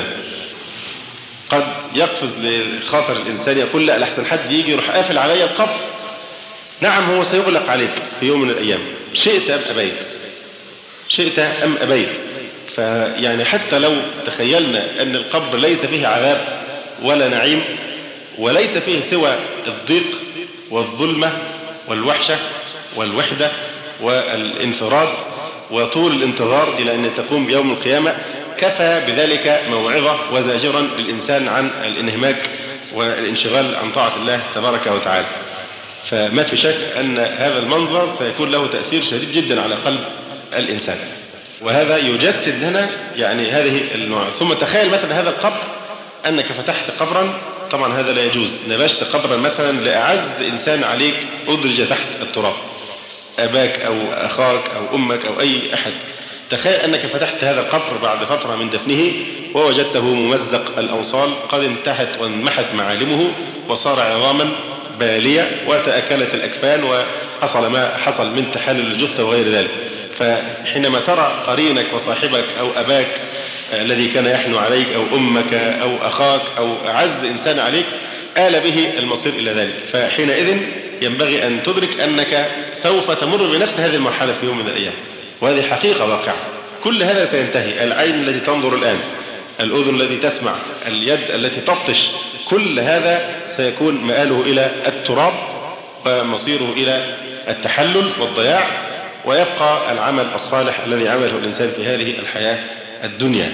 قد يقفز لخاطر الإنسان يقول: لا، لحسن حد يجي يروح قافل علي القبر. نعم، هو سيغلق عليك في يوم من الأيام، شئت أم أبيت، شئت أم أبيت. فيعني حتى لو تخيلنا أن القبر ليس فيه عذاب ولا نعيم، وليس فيه سوى الضيق والظلمة والوحشة والوحدة والانفراد وطول الانتظار إلى أن تقوم بيوم القيامة، كفى بذلك موعظة وزاجرا للإنسان عن الانهماك والانشغال عن طاعة الله تبارك وتعالى. فما في شك أن هذا المنظر سيكون له تأثير شديد جدا على قلب الإنسان، وهذا يجسد لنا يعني هذه النوع. ثم تخيل مثلا هذا القبر أنك فتحت قبرا، طبعا هذا لا يجوز، نبشت قبرا مثلا لأعز إنسان عليك أدرج تحت التراب، أباك أو أخاك أو أمك أو أي أحد. تخيل أنك فتحت هذا القبر بعد فترة من دفنه ووجدته ممزق الأوصال، قد انتهت وانمحت معالمه وصار عظاما بالية وتأكلت الأكفان وحصل ما حصل من تحلل الجثة وغير ذلك. فحينما ترى قرينك وصاحبك أو أباك الذي كان يحنو عليك أو أمك أو أخاك أو أعز إنسان عليك آل به المصير إلى ذلك، فحينئذ ينبغي أن تدرك أنك سوف تمر بنفس هذه المرحلة في يوم من الأيام، وهذه حقيقة واقعة. كل هذا سينتهي، العين التي تنظر الآن، الأذن التي تسمع، اليد التي تبطش، كل هذا سيكون مآله إلى التراب ومصيره إلى التحلل والضياع، ويبقى العمل الصالح الذي عمله الإنسان في هذه الحياة الدنيا.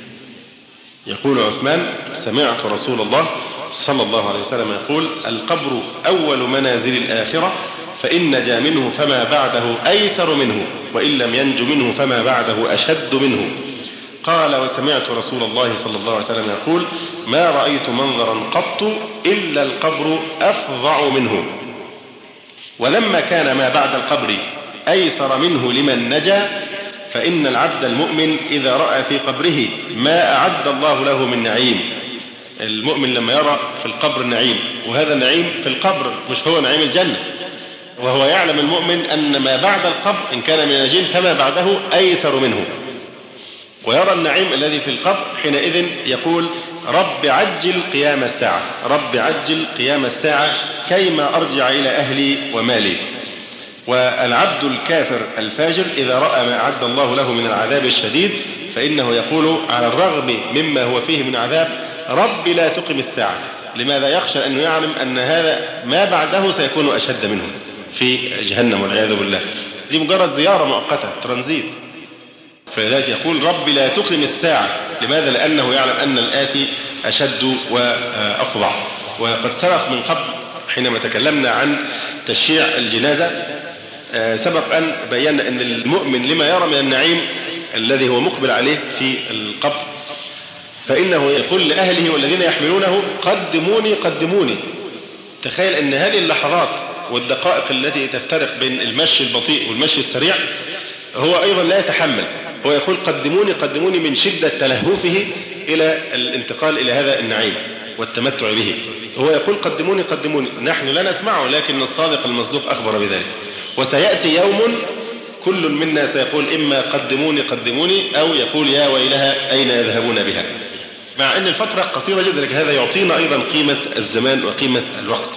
يقول عثمان: سمعت رسول الله صلى الله عليه وسلم يقول: القبر أول منازل الآخرة، فإن نجا منه فما بعده أيسر منه، وإن لم ينج منه فما بعده أشد منه. قال: وسمعت رسول الله صلى الله عليه وسلم يقول: ما رأيت منظرا قط إلا القبر أفظع منه. ولما كان ما بعد القبر أيسر منه لمن نجا، فإن العبد المؤمن إذا رأى في قبره ما أعد الله له من نعيم. المؤمن لما يرى في القبر النعيم، وهذا النعيم في القبر مش هو نعيم الجنة، وهو يعلم المؤمن أن ما بعد القبر إن كان من الناجين فما بعده أيسر منه، ويرى النعيم الذي في القبر، حينئذ يقول: رب عجل قيام الساعة، رب عجل قيام الساعة كيما أرجع إلى أهلي ومالي. والعبد الكافر الفاجر إذا رأى ما أعد الله له من العذاب الشديد فإنه يقول على الرغم مما هو فيه من عذاب: رب لا تقم الساعة. لماذا؟ يخشى أنه يعلم أن هذا ما بعده سيكون أشد منه في جهنم والعياذ بالله. دي مجرد زيارة مؤقتة، ترانزيت. فلذلك يقول: رب لا تقم الساعة. لماذا؟ لأنه يعلم أن الآتي أشد وأفظع. وقد سبق من قبل حينما تكلمنا عن تشييع الجنازة، سبق أن بينا أن المؤمن لما يرى من النعيم الذي هو مقبل عليه في القبر فإنه يقول لأهله والذين يحملونه: قدموني قدموني. تخيل أن هذه اللحظات والدقائق التي تفترق بين المشي البطيء والمشي السريع هو أيضا لا يتحمل، هو يقول: قدموني قدموني من شدة تلهفه إلى الانتقال إلى هذا النعيم والتمتع به. هو يقول: قدموني قدموني. نحن لا نسمعه، لكن الصادق المصدوق أخبر بذلك. وسيأتي يوم كل منا سيقول إما قدموني قدموني أو يقول: يا ويلها أين يذهبون بها. مع أن الفترة قصيرة جدا، لكن هذا يعطينا أيضا قيمة الزمان وقيمة الوقت.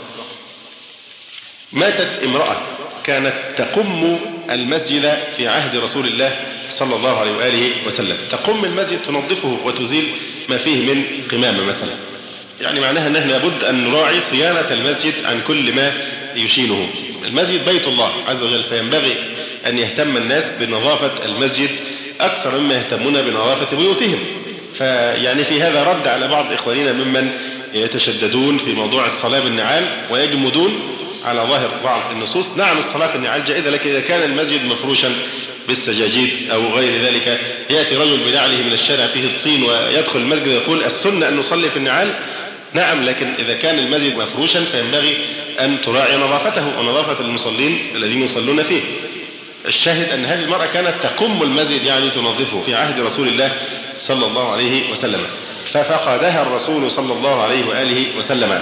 ماتت امرأة كانت تقم المسجد في عهد رسول الله صلى الله عليه وآله وسلم. تقم المسجد، تنظفه وتزيل ما فيه من قمامة مثلا. يعني معناها أننا لابد أن نراعي صيانة المسجد عن كل ما يشينه. المسجد بيت الله عز وجل، فينبغي أن يهتم الناس بنظافة المسجد أكثر مما يهتمون بنظافة بيوتهم. فيعني في هذا رد على بعض إخواننا ممن يتشددون في موضوع الصلاة بالنعال ويجمدون على ظاهر بعض النصوص. نعم، الصلاة في النعال جائزة، لكن إذا كان المسجد مفروشا بالسجاجيد أو غير ذلك، يأتي رجل بنعله من الشارع فيه الطين ويدخل المسجد ويقول: السنة أن نصلي في النعال. نعم، لكن إذا كان المسجد مفروشا فينبغي أن تراعي نظافته ونظافة المصلين الذين يصلون فيه. الشاهد أن هذه المرأة كانت تقم المسجد، يعني تنظفه، في عهد رسول الله صلى الله عليه وسلم. ففقدها الرسول صلى الله عليه وآله وسلم،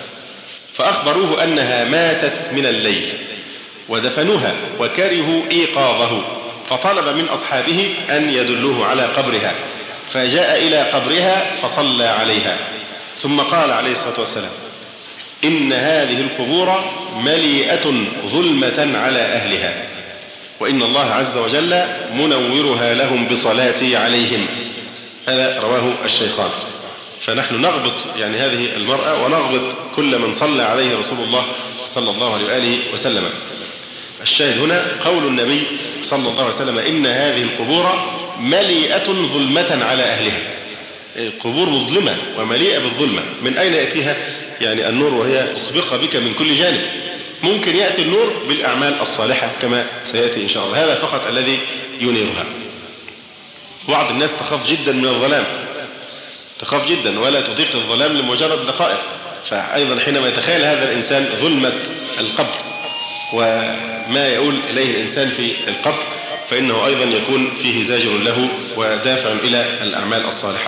فأخبروه أنها ماتت من الليل، ودفنوها وكرهوا إيقاظه، فطلب من أصحابه أن يدلوه على قبرها، فجاء إلى قبرها فصلى عليها، ثم قال عليه الصلاة والسلام: إن هذه القبور مليئة ظلمة على أهلها، وإن الله عز وجل منورها لهم بصلاتي عليهم. هذا رواه الشيخان. فنحن نغبط يعني هذه المرأة ونغبط كل من صلى عليه رسول الله صلى الله عليه وآله وسلم. الشاهد هنا قول النبي صلى الله عليه وسلم: إن هذه القبور مليئة ظلمة على أهلها. القبور مظلمة ومليئة بالظلمة. من أين يأتيها يعني النور وهي مسبقة بك من كل جانب؟ ممكن يأتي النور بالأعمال الصالحة كما سيأتي إن شاء الله، هذا فقط الذي ينيرها. بعض الناس تخاف جدا من الظلام، تخاف جدا ولا تطيق الظلام لمجرد دقائق. فأيضا حينما يتخيل هذا الإنسان ظلمة القبر وما يقول إليه الإنسان في القبر، فإنه أيضا يكون فيه زاجر له ودافع إلى الأعمال الصالحة.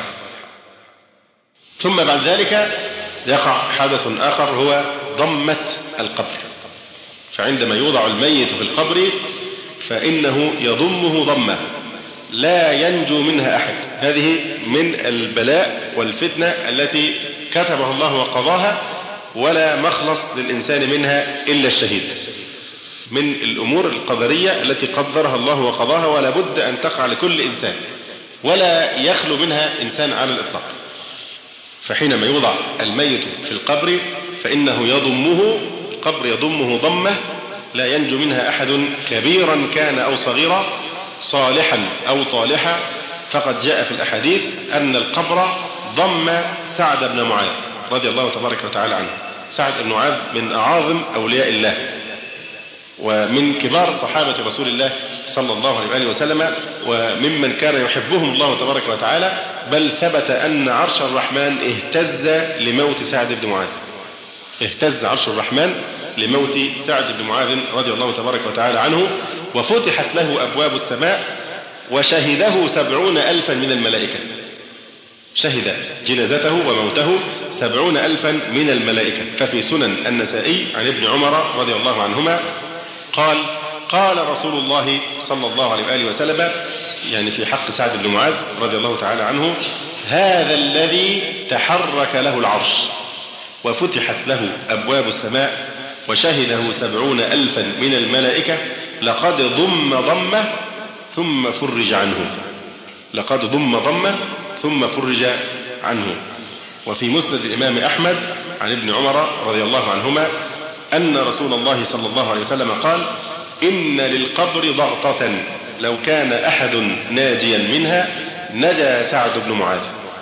ثم بعد ذلك يقع حدث آخر هو ضمة القبر. فعندما يوضع الميت في القبر فإنه يضمه ضمة لا ينجو منها أحد. هذه من البلاء والفتنة التي كتبه الله وقضاها، ولا مخلص للإنسان منها إلا الشهيد. من الأمور القدرية التي قدرها الله وقضاها ولا بد أن تقع لكل إنسان، ولا يخلو منها إنسان على الإطلاق. فحينما يوضع الميت في القبر فإنه يضمه، القبر يضمه ضمة لا ينجو منها أحد، كبيرا كان أو صغيرا، صالحا أو طالحا. فقد جاء في الأحاديث أن القبر ضم سعد بن معاذ رضي الله تبارك وتعالى عنه. سعد بن معاذ من أعاظم أولياء الله، ومن كبار صحابة رسول الله صلى الله عليه وآله وسلم، وممن كان يحبهم الله تبارك وتعالى، بل ثبت أن عرش الرحمن اهتز لموت سعد بن معاذ. اهتز عرش الرحمن لموت سعد بن معاذ رضي الله تبارك وتعالى عنه، وفتحت له أبواب السماء، وشهده سبعون ألفا من الملائكة. شهد جنازته وموته سبعون ألفا من الملائكة. ففي سنن النسائي عن ابن عمر رضي الله عنهما قال: قال رسول الله صلى الله عليه وآله وسلم، يعني في حق سعد بن معاذ رضي الله تعالى عنه: هذا الذي تحرك له العرش وفتحت له أبواب السماء وشهده سبعون ألفا من الملائكة، لقد ضم ضمة ثم فرج عنه. لقد ضم ضمة ثم فرج عنه. وفي مسند الإمام أحمد عن ابن عمر رضي الله عنهما أن رسول الله صلى الله عليه وسلم قال: إن للقبر ضغطة لو كان أحد ناجيا منها نجا سعد بن معاذ.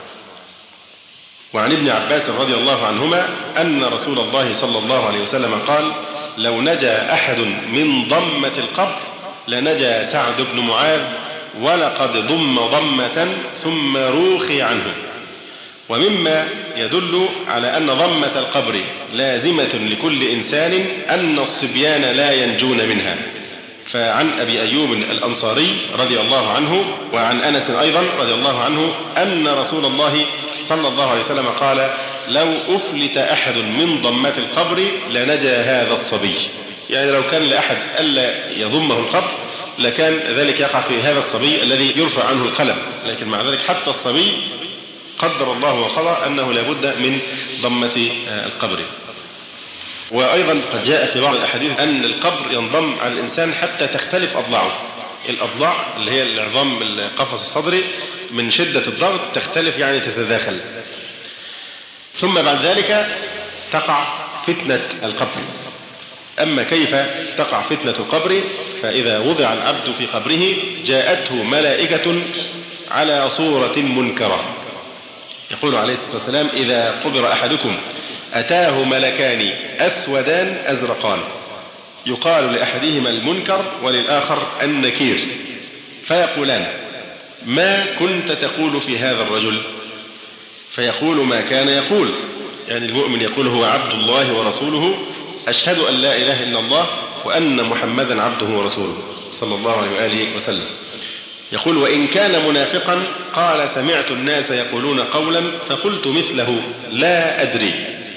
وعن ابن عباس رضي الله عنهما أن رسول الله صلى الله عليه وسلم قال: لو نجا أحد من ضمة القبر لنجا سعد بن معاذ، ولقد ضم ضمة ثم روخي عنه. ومما يدل على أن ضمة القبر لازمة لكل إنسان أن الصبيان لا ينجون منها. فعن أبي أيوب الأنصاري رضي الله عنه وعن أنس أيضا رضي الله عنه أن رسول الله صلى الله عليه وسلم قال: لو أفلت أحد من ضمة القبر لنجا هذا الصبي. يعني لو كان لأحد ألا يضمه القبر لكان ذلك يقع في هذا الصبي الذي يرفع عنه القلم، لكن مع ذلك حتى الصبي قدر الله وقضى أنه لابد من ضمة القبر. وأيضا قد جاء في بعض الأحاديث أن القبر ينضم على الإنسان حتى تختلف أضلاعه. الأضلاع اللي هي العظام القفص الصدري من شدة الضغط تختلف، يعني تتداخل. ثم بعد ذلك تقع فتنة القبر. أما كيف تقع فتنة القبر؟ فإذا وضع العبد في قبره جاءته ملائكة على صورة منكرة. يقول عليه الصلاة والسلام: إذا قبر أحدكم أتاه ملكان أسودان أزرقان، يقال لأحدهما المنكر وللآخر النكير، فيقولان: ما كنت تقول في هذا الرجل؟ فيقول: ما كان يقول. يعني المؤمن يقول: هو عبد الله ورسوله، أشهد أن لا إله إلا الله وأن محمدا عبده ورسوله صلى الله عليه وآله وسلم. يقول: وإن كان منافقا قال: سمعت الناس يقولون قولا فقلت مثله لا أدري.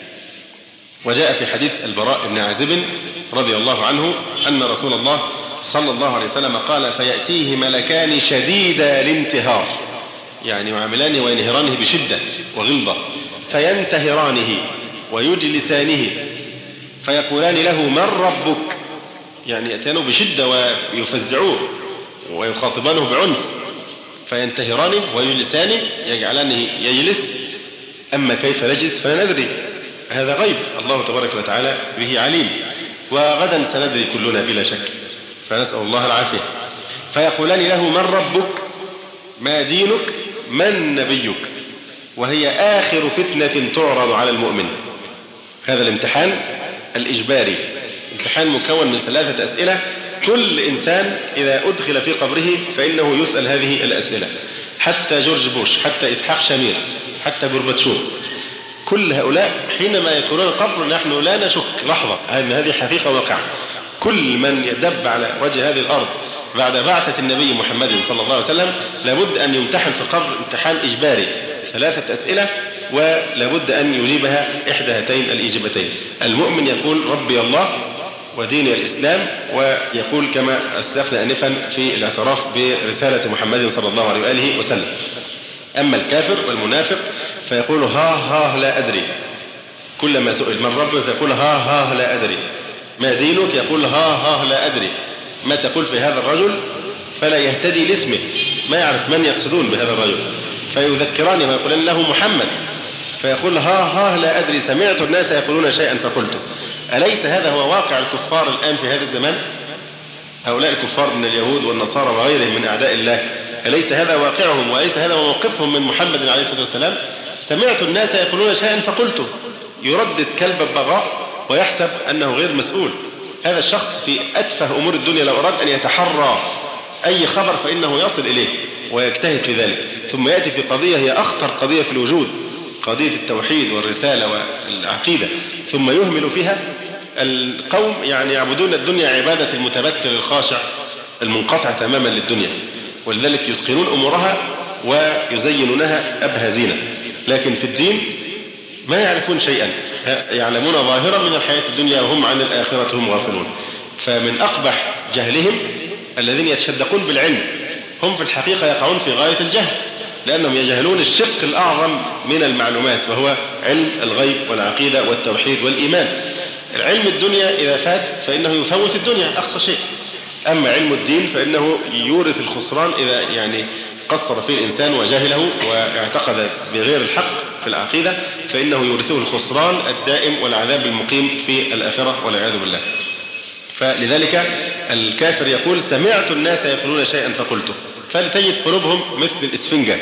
وجاء في حديث البراء بن عازب رضي الله عنه أن رسول الله صلى الله عليه وسلم قال: فيأتيه ملكان شديدا الانتهار، يعني يعاملانه وينهرانه بشدة وغلظة، فينتهرانه ويجلسانه فيقولان له: من ربك؟ يعني يأتيانه بشدة ويفزعوه ويخاطبانه بعنف، فينتهرانه ويجلسانه، يجعلانه يجلس. أما كيف نجلس فلا ندري، هذا غيب الله تبارك وتعالى به عليم، وغدا سندري كلنا بلا شك، فنسأل الله العافية. فيقولان له: من ربك؟ ما دينك؟ من نبيك؟ وهي آخر فتنة تعرض على المؤمن. هذا الامتحان الإجباري، امتحان مكون من ثلاثة أسئلة، كل إنسان إذا أدخل في قبره فإنه يسأل هذه الأسئلة. حتى جورج بوش، حتى إسحاق شامير، حتى غورباتشوف، كل هؤلاء حينما يدخلون القبر نحن لا نشك لحظة أن هذه حقيقة واقعة. كل من يدب على وجه هذه الأرض بعد بعثة النبي محمد صلى الله عليه وسلم لابد أن يمتحن في القبر امتحان إجباري، ثلاثة أسئلة، ولابد أن يجيبها إحدى هاتين الإجابتين. المؤمن يقول: ربي الله ودين الإسلام، ويقول كما أسلفنا آنفا في الاعتراف برسالة محمد صلى الله عليه وآله وسلم. أما الكافر والمنافق فيقول: ها ها لا أدري. كلما سئل: من ربك؟ فيقول: ها ها لا أدري. ما دينك؟ يقول: ها ها لا أدري. ما تقول في هذا الرجل؟ فلا يهتدي لاسمه، ما يعرف من يقصدون بهذا الرجل، فيذكرانه ويقولون له محمد، فيقول: ها ها لا أدري، سمعت الناس يقولون شيئا فقلت. أليس هذا هو واقع الكفار الآن في هذا الزمان؟ هؤلاء الكفار من اليهود والنصارى وغيرهم من أعداء الله، أليس هذا واقعهم وأليس هذا موقفهم من محمد عليه الصلاة والسلام؟ سمعت الناس يقولون شيئا فقلت، يردد كلب البغاء ويحسب أنه غير مسؤول. هذا الشخص في أتفه أمور الدنيا لو أراد أن يتحرى أي خبر فإنه يصل إليه ويجتهد في ذلك، ثم يأتي في قضية هي أخطر قضية في الوجود، قضية التوحيد والرسالة والعقيدة، ثم يهمل فيها. القوم يعني يعبدون الدنيا عبادة المتبتل الخاشع المنقطع تماما للدنيا، ولذلك يتقنون أمورها ويزينونها أبهى زينة، لكن في الدين ما يعرفون شيئا، يعلمون ظاهرا من الحياة الدنيا وهم عن الآخرة هم غافلون. فمن أقبح جهلهم الذين يتشدقون بالعلم هم في الحقيقة يقعون في غاية الجهل، لأنهم يجهلون الشق الأعظم من المعلومات وهو علم الغيب والعقيدة والتوحيد والإيمان. علم الدنيا إذا فات فإنه يفوت الدنيا أقصى شيء، أما علم الدين فإنه يورث الخسران إذا يعني قصر فيه الإنسان وجاهله واعتقد بغير الحق في العقيدة، فإنه يورثه الخسران الدائم والعذاب المقيم في الآخرة والعياذ بالله. فلذلك الكافر يقول سمعت الناس يقولون شيئا فقلته، فلتجد قلوبهم مثل الإسفنجة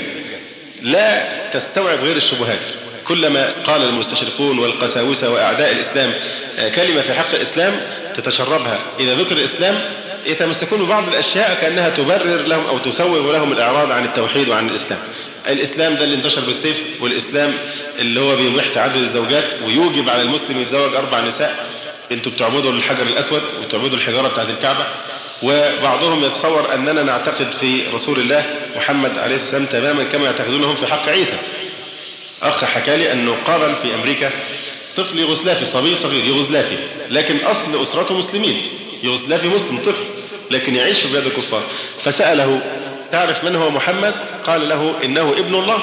لا تستوعب غير الشبهات. كلما قال المستشرقون والقساوسة وأعداء الإسلام كلمة في حق الإسلام تتشربها، إذا ذكر الإسلام يتمسكون ببعض الأشياء كأنها تبرر لهم أو تسوغ لهم الإعراض عن التوحيد وعن الإسلام. الإسلام ده اللي انتشر بالسيف، والإسلام اللي هو بيبيح تعدد الزوجات ويوجب على المسلم يتزوج أربع نساء. انتوا بتعبدوا الحجر الأسود وتعبدوا الحجارة بتاعت الكعبة. وبعضهم يتصور أننا نعتقد في رسول الله محمد عليه السلام تماما كما يعتقدونهم في حق عيسى. أخ حكى لي أنه قابل في أمريكا طفل يوغوسلافي، صبي صغير يوغوسلافي، لكن أصل أسرته مسلمين، يوغوسلافي مسلم طفل لكن يعيش في بلاد الكفار. فسأله تعرف من هو محمد؟ قال له إنه ابن الله.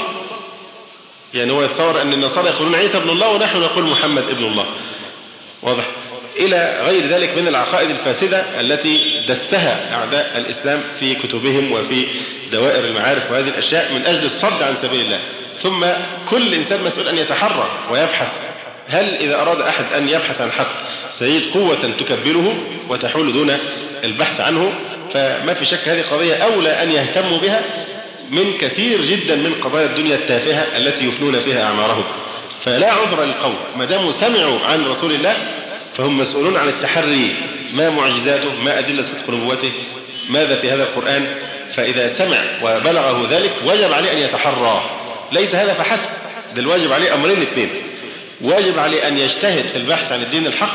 يعني هو يتصور أن النصارى يقولون عيسى ابن الله ونحن نقول محمد ابن الله. واضح؟ إلى غير ذلك من العقائد الفاسدة التي دسها أعداء الإسلام في كتبهم وفي دوائر المعارف وهذه الأشياء من أجل الصد عن سبيل الله. ثم كل إنسان مسؤول أن يتحرى ويبحث. هل إذا أراد أحد أن يبحث عن حق سيجد قوة تكبله وتحول دون البحث عنه؟ فما في شك هذه قضية أولى أن يهتموا بها من كثير جدا من قضايا الدنيا التافهة التي يفنون فيها أعمارهم. فلا عذر للقوم ما داموا سمعوا عن رسول الله فهم مسؤولون عن التحري، ما معجزاته، ما أدلة صدق نبوته، ماذا في هذا القرآن. فإذا سمع وبلغه ذلك وجب عليه أن يتحرى. ليس هذا فحسب، ده الواجب عليه أمرين اثنين. واجب عليه أن يجتهد في البحث عن الدين الحق.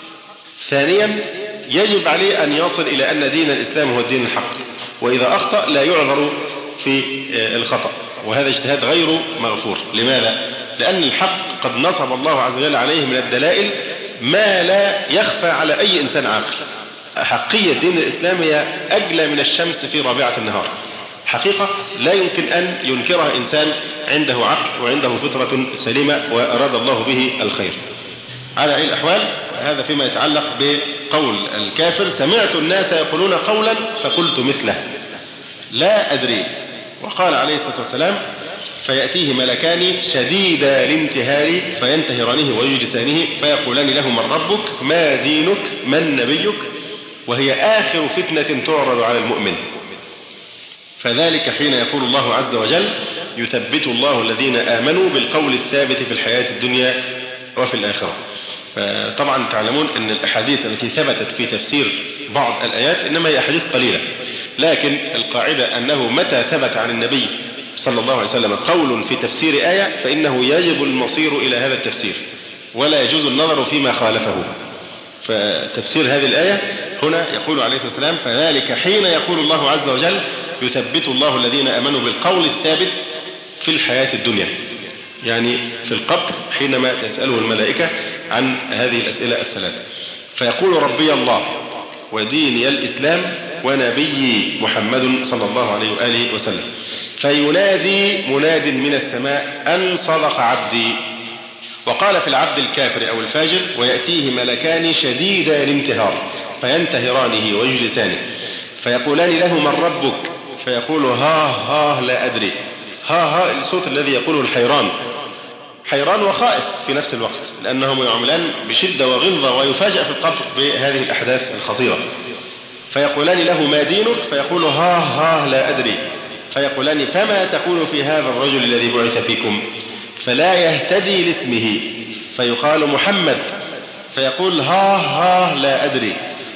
ثانيا يجب عليه أن يصل إلى أن دين الإسلام هو الدين الحق، وإذا أخطأ لا يعذر في الخطأ، وهذا اجتهاد غير مغفور. لماذا؟ لأن الحق قد نصب الله عز وجل عليه من الدلائل ما لا يخفى على أي إنسان عاقل. حقية دين الإسلام هي أجلى من الشمس في رابعة النهار، حقيقة لا يمكن أن ينكرها إنسان عنده عقل وعنده فطرة سليمة وأراد الله به الخير. على أي الأحوال هذا فيما يتعلق بقول الكافر سمعت الناس يقولون قولا فقلت مثله لا أدري. وقال عليه الصلاة والسلام فيأتيه ملكان شديدا الانتهار فينتهرانه ويجلسانه فيقولان له من ربك ما دينك من نبيك، وهي آخر فتنة تعرض على المؤمن. فذلك حين يقول الله عز وجل يثبت الله الذين آمنوا بالقول الثابت في الحياة الدنيا وفي الآخرة. فطبعا تعلمون أن الأحاديث التي ثبتت في تفسير بعض الآيات إنما هي أحاديث قليلة، لكن القاعدة أنه متى ثبت عن النبي صلى الله عليه وسلم قول في تفسير آية فإنه يجب المصير إلى هذا التفسير ولا يجوز النظر فيما خالفه. فتفسير هذه الآية هنا يقول عليه الصلاة والسلام فذلك حين يقول الله عز وجل يثبت الله الذين آمنوا بالقول الثابت في الحياة الدنيا، يعني في القبر حينما يسأله الملائكة عن هذه الأسئلة الثلاثة. فيقول ربي الله وديني الإسلام ونبي محمد صلى الله عليه وآله وسلم. فينادي مناد من السماء أن صدق عبدي. وقال في العبد الكافر أو الفاجر ويأتيه ملكان شديدا الانتهار فينتهرانه ويجلسانه فيقولان له من ربك فيقول ها ها لا أدري. ها ها الصوت الذي يقوله الحيران، حيران وخائف في نفس الوقت لأنهم يعملان بشدة وغلظة ويفاجأ في القبر بهذه الأحداث الخطيرة. فيقولان له ما دينك فيقول ها ها لا أدري. فيقولان فما تقول في هذا الرجل الذي بعث فيكم؟ فلا يهتدي لاسمه فيقال محمد فيقول ها ها لا أدري.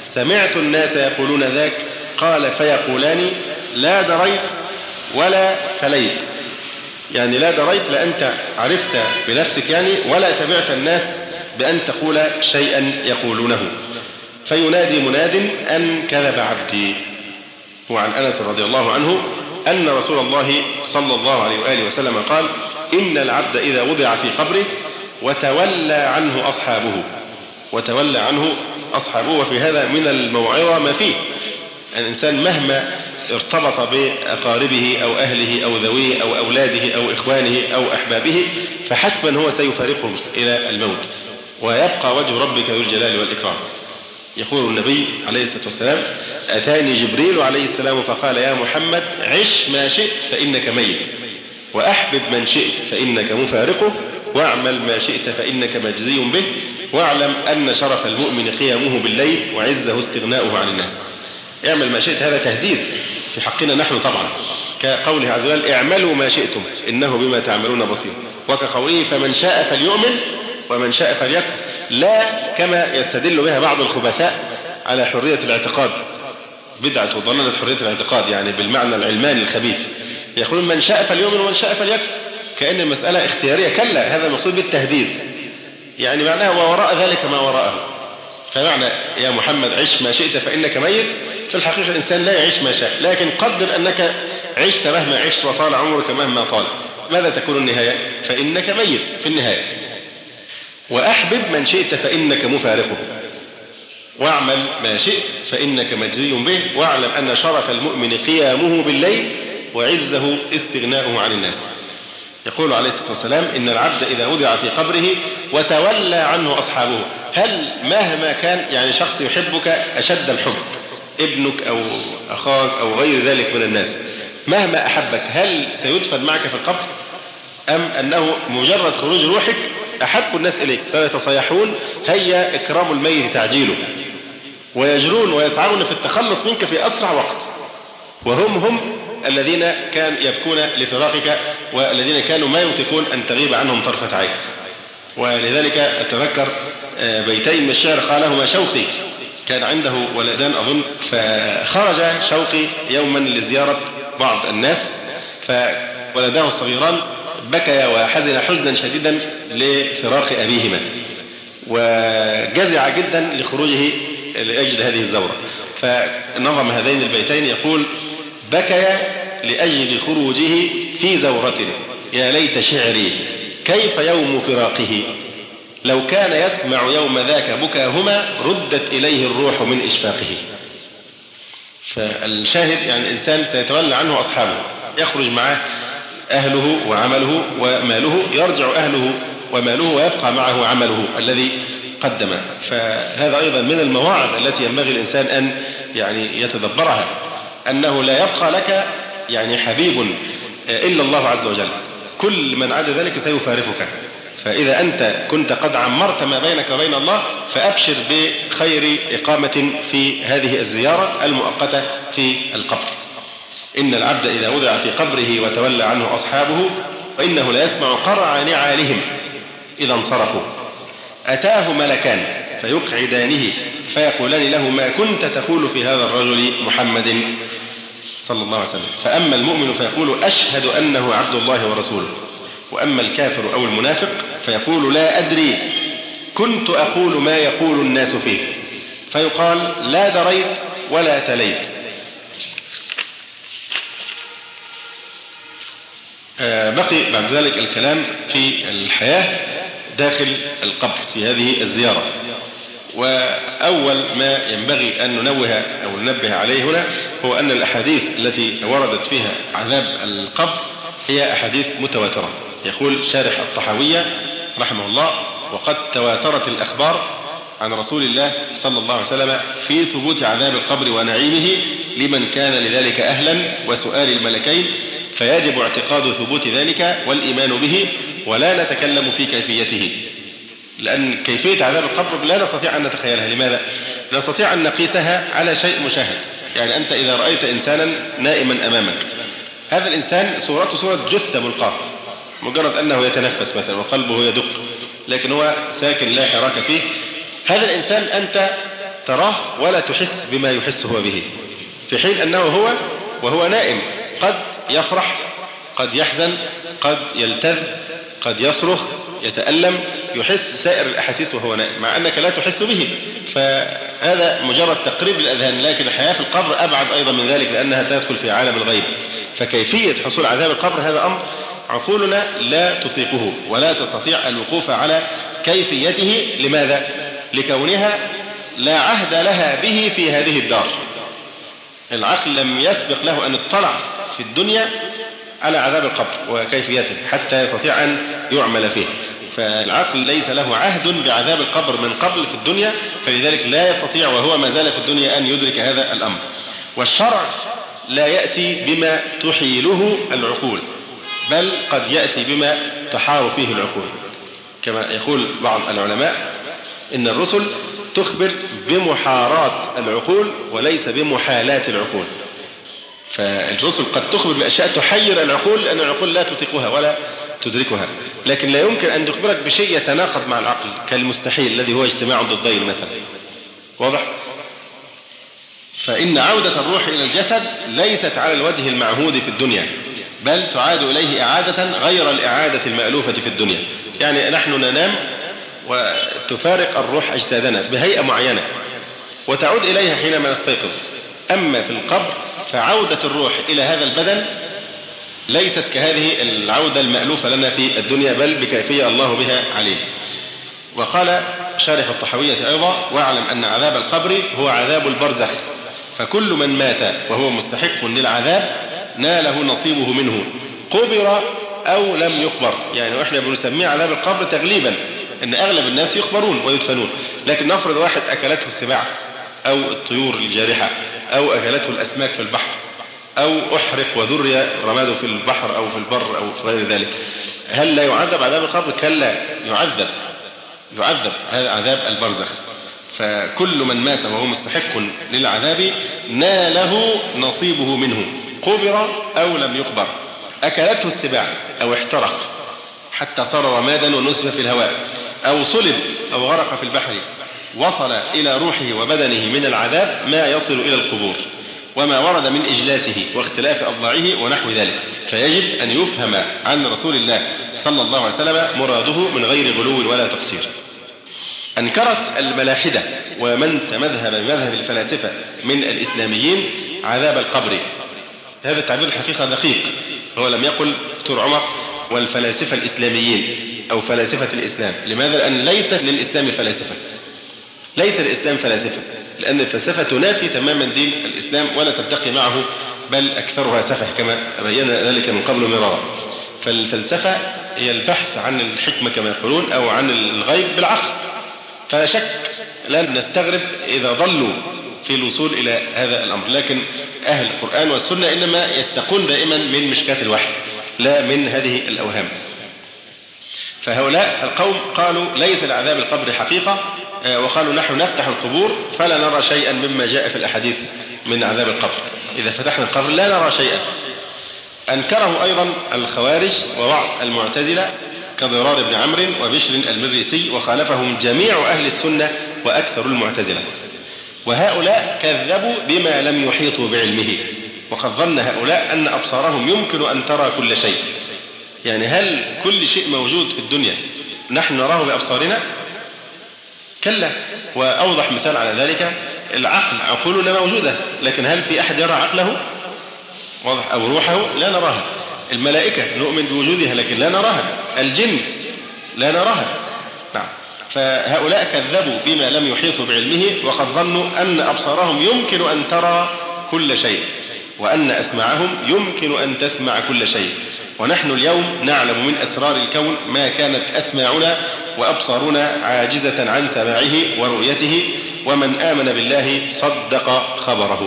سمعت الناس يقولون ذاك، قال فيقولان لا دريت ولا تليت. يعني لا دريت لا أنت عرفت بنفسك يعني، ولا تبعت الناس بأن تقول شيئا يقولونه. فينادي مناد أن كذب عبدي. وعن أنس رضي الله عنه أن رسول الله صلى الله عليه وآله وسلم قال: إن العبد إذا وضع في قبره وتولى عنه أصحابه وتولى عنه أصحابه وفي هذا من الموعظة ما فيه. الإنسان مهما ارتبط بأقاربه أو أهله أو ذويه أو أولاده أو إخوانه أو أحبابه فحتما هو سيفارقهم إلى الموت، ويبقى وجه ربك ذو الجلال والإكرام. يقول النبي عليه الصلاة والسلام: أتاني جبريل عليه السلام فقال: يا محمد عش ما شئت فإنك ميت، وأحبب من شئت فإنك مفارقه، واعمل ما شئت فإنك مجزي به، واعلم أن شرف المؤمن قيامه بالليل وعزه استغناؤه عن الناس. اعمل ما شئت هذا تهديد في حقنا نحن طبعا، كقوله عز وجل: اعملوا ما شئتم إنه بما تعملون بصير، وكقوله: فمن شاء فليؤمن ومن شاء فليكفر. لا كما يستدل بها بعض الخبثاء على حرية الاعتقاد، بدعة وضلالة حرية الاعتقاد يعني بالمعنى العلماني الخبيث، يقولون من شاء فليؤمن ومن شاء فليكفر، كأن المسألة اختيارية. كلا، هذا مقصود بالتهديد، يعني معناها ووراء ذلك ما وراءه. فمعنى يا محمد عش ما شئت فإنك ميت، في الحقيقة الإنسان لا يعيش ما شاء، لكن قدر أنك عشت مهما عشت وطال عمرك مهما طال، ماذا تكون النهاية؟ فإنك ميت في النهاية. وأحبب من شئت فإنك مفارقه، واعمل ما شئت فإنك مجزي به، واعلم أن شرف المؤمن قيامه بالليل وعزه استغناؤه عن الناس. يقول عليه الصلاة والسلام: إن العبد إذا وضع في قبره وتولى عنه أصحابه. هل مهما كان يعني شخص يحبك أشد الحب، ابنك أو أخاك أو غير ذلك من الناس، مهما أحبك هل سيدفن معك في القبر؟ أم أنه مجرد خروج روحك أحب الناس إليك سيتصيحون هيا إكرام الميت تعجيله، ويجرون ويسعون في التخلص منك في أسرع وقت، وهم هم الذين كان يبكون لفراقك، والذين كانوا ما يمتكون أن تغيب عنهم طرفة عين. ولذلك أتذكر بيتين من الشعر قالهما شوقي، كان عنده ولدان أظن، فخرج شوقي يوما لزيارة بعض الناس، فولداه الصغيران بكيا وحزن حزنا شديدا لفراق أبيهما، وجزع جدا لخروجه لأجل هذه الزورة، فنظم هذين البيتين يقول: بكيا لأجل خروجه في زورة، يا ليت شعري كيف يوم فراقه، لو كان يسمع يوم ذاك بكاهما ردت إليه الروح من إشفاقه. فالشاهد يعني الإنسان سيتولى عنه أصحابه، يخرج معه أهله وعمله وماله، يرجع أهله وماله ويبقى معه عمله الذي قدمه. فهذا أيضا من المواعظ التي ينبغي الإنسان أن يعني يتدبرها، أنه لا يبقى لك يعني حبيب إلا الله عز وجل، كل من عدا ذلك سيفارقك. فإذا أنت كنت قد عمرت ما بينك وبين الله فأبشر بخير إقامة في هذه الزيارة المؤقتة في القبر. إن العبد إذا وضع في قبره وتولى عنه أصحابه فإنه لا يسمع قرع نعالهم إذا انصرفوا، أتاه ملكان فيقعدانه فيقولان له: ما كنت تقول في هذا الرجل محمد صلى الله عليه وسلم؟ فأما المؤمن فيقول: أشهد أنه عبد الله ورسوله. وأما الكافر أو المنافق فيقول: لا أدري، كنت أقول ما يقول الناس فيه. فيقال: لا دريت ولا تليت. بقي بعد ذلك الكلام في الحياة داخل القبر في هذه الزيارة. وأول ما ينبغي أن ننوه أو ننبه عليه هنا هو أن الأحاديث التي وردت فيها عذاب القبر هي أحاديث متواترة. يقول شارح الطحاوية رحمه الله: وقد تواترت الأخبار عن رسول الله صلى الله عليه وسلم في ثبوت عذاب القبر ونعيمه لمن كان لذلك أهلا وسؤال الملكين، فيجب اعتقاد ثبوت ذلك والإيمان به، ولا نتكلم في كيفيته، لأن كيفية عذاب القبر لا نستطيع أن نتخيلها. لماذا؟ لا نستطيع أن نقيسها على شيء مشاهد. يعني أنت إذا رأيت إنسانا نائما أمامك، هذا الإنسان صورته صورة جثة ملقاة، مجرد أنه يتنفس مثلا وقلبه يدق، لكن هو ساكن لا حراك فيه. هذا الإنسان أنت تراه ولا تحس بما يحس هو به، في حين أنه هو وهو نائم قد يفرح، قد يحزن، قد يلتذ، قد يصرخ، يتألم، يحس سائر الأحاسيس وهو نائم، مع أنك لا تحس به. فهذا مجرد تقريب للأذهان، لكن الحياة في القبر أبعد أيضا من ذلك، لأنها تدخل في عالم الغيب. فكيفية حصول عذاب القبر هذا أمر عقولنا لا تطيقه ولا تستطيع الوقوف على كيفيته. لماذا؟ لكونها لا عهد لها به في هذه الدار. العقل لم يسبق له أن اطلع في الدنيا على عذاب القبر وكيفيته حتى يستطيع أن يعمل فيه. فالعقل ليس له عهد بعذاب القبر من قبل في الدنيا، فلذلك لا يستطيع وهو ما زال في الدنيا أن يدرك هذا الأمر. والشرع لا يأتي بما تحيله العقول، بل قد يأتي بما تحار فيه العقول، كما يقول بعض العلماء إن الرسل تخبر بمحارات العقول وليس بمحالات العقول. فالرسل قد تخبر بأشياء تحير العقول لأن العقول لا تطيقها ولا تدركها، لكن لا يمكن أن تخبرك بشيء يتناقض مع العقل كالمستحيل الذي هو اجتماع ضدين مثلا. واضح؟ فإن عودة الروح إلى الجسد ليست على الوجه المعهود في الدنيا، بل تعاد إليه إعادة غير الإعادة المألوفة في الدنيا. يعني نحن ننام وتفارق الروح أجسادنا بهيئة معينة وتعود إليها حينما نستيقظ. أما في القبر فعودة الروح إلى هذا البدن ليست كهذه العودة المألوفة لنا في الدنيا، بل بكيفية الله بها عليم. وقال شارح الطحاوية أيضا: واعلم أن عذاب القبر هو عذاب البرزخ، فكل من مات وهو مستحق للعذاب ناله نصيبه منه قبر أو لم يقبر. يعني وإحنا بنسميه عذاب القبر تغليبا أن أغلب الناس يقبرون ويدفنون، لكن نفرض واحد أكلته السباع أو الطيور الجارحة أو أكلته الأسماك في البحر أو أحرق وذري رماده في البحر أو في البر أو في غير ذلك، هل لا يعذب عذاب القبر؟ كلا، يعذب يعذب هذا عذاب البرزخ. فكل من مات وهو مستحق للعذاب ناله نصيبه منه قبر أو لم يقبر. أكلته السباع أو احترق حتى صار رمادا ونسف في الهواء أو صلب أو غرق في البحر، وصل إلى روحه وبدنه من العذاب ما يصل إلى القبور وما ورد من إجلاسه واختلاف أضلاعه ونحو ذلك. فيجب أن يفهم عن رسول الله صلى الله عليه وسلم مراده من غير غلو ولا تقصير. أنكرت الملاحدة ومن تمذهب بمذهب الفلاسفة من الإسلاميين عذاب القبر. هذا التعبير الحقيقة دقيق، هو لم يقل دكتور عمر والفلاسفة الإسلاميين أو فلاسفة الإسلام. لماذا؟ لأن ليس للإسلام فلاسفة، ليس الإسلام فلاسفة، لأن الفلسفة تنافي تماما دين الإسلام ولا تلتقي معه، بل أكثرها سفه كما بينا ذلك من قبل مرارا. فالفلسفة هي البحث عن الحكمة كما يقولون أو عن الغيب بالعقل. فلا شك لا نستغرب إذا ضلوا في الوصول إلى هذا الأمر، لكن أهل القرآن والسنة إنما يستقون دائما من مشكاة الوحي لا من هذه الأوهام. فهؤلاء القوم قالوا ليس لعذاب القبر حقيقة، وقالوا نحن نفتح القبور فلا نرى شيئا مما جاء في الأحاديث من عذاب القبر، إذا فتحنا القبر لا نرى شيئا. أنكره أيضا الخوارج وبعض المعتزلة كضرار بن عمرو وبشر المريسي، وخالفهم جميع أهل السنة وأكثر المعتزلة. وهؤلاء كذبوا بما لم يحيطوا بعلمه، وقد ظن هؤلاء أن أبصارهم يمكن أن ترى كل شيء. يعني هل كل شيء موجود في الدنيا نحن نراه بأبصارنا؟ كلا. وأوضح مثال على ذلك العقل، عقولنا موجودة، لكن هل في أحد يرى عقله؟ واضح؟ أو روحه لا نراها. الملائكة نؤمن بوجودها لكن لا نراها. الجن لا نراها. نعم. فهؤلاء كذبوا بما لم يحيطوا بعلمه، وقد ظنوا أن أبصارهم يمكن أن ترى كل شيء، وأن أسماعهم يمكن أن تسمع كل شيء. ونحن اليوم نعلم من أسرار الكون ما كانت أسماعنا وأبصارنا عاجزة عن سماعه ورؤيته، ومن آمن بالله صدق خبره.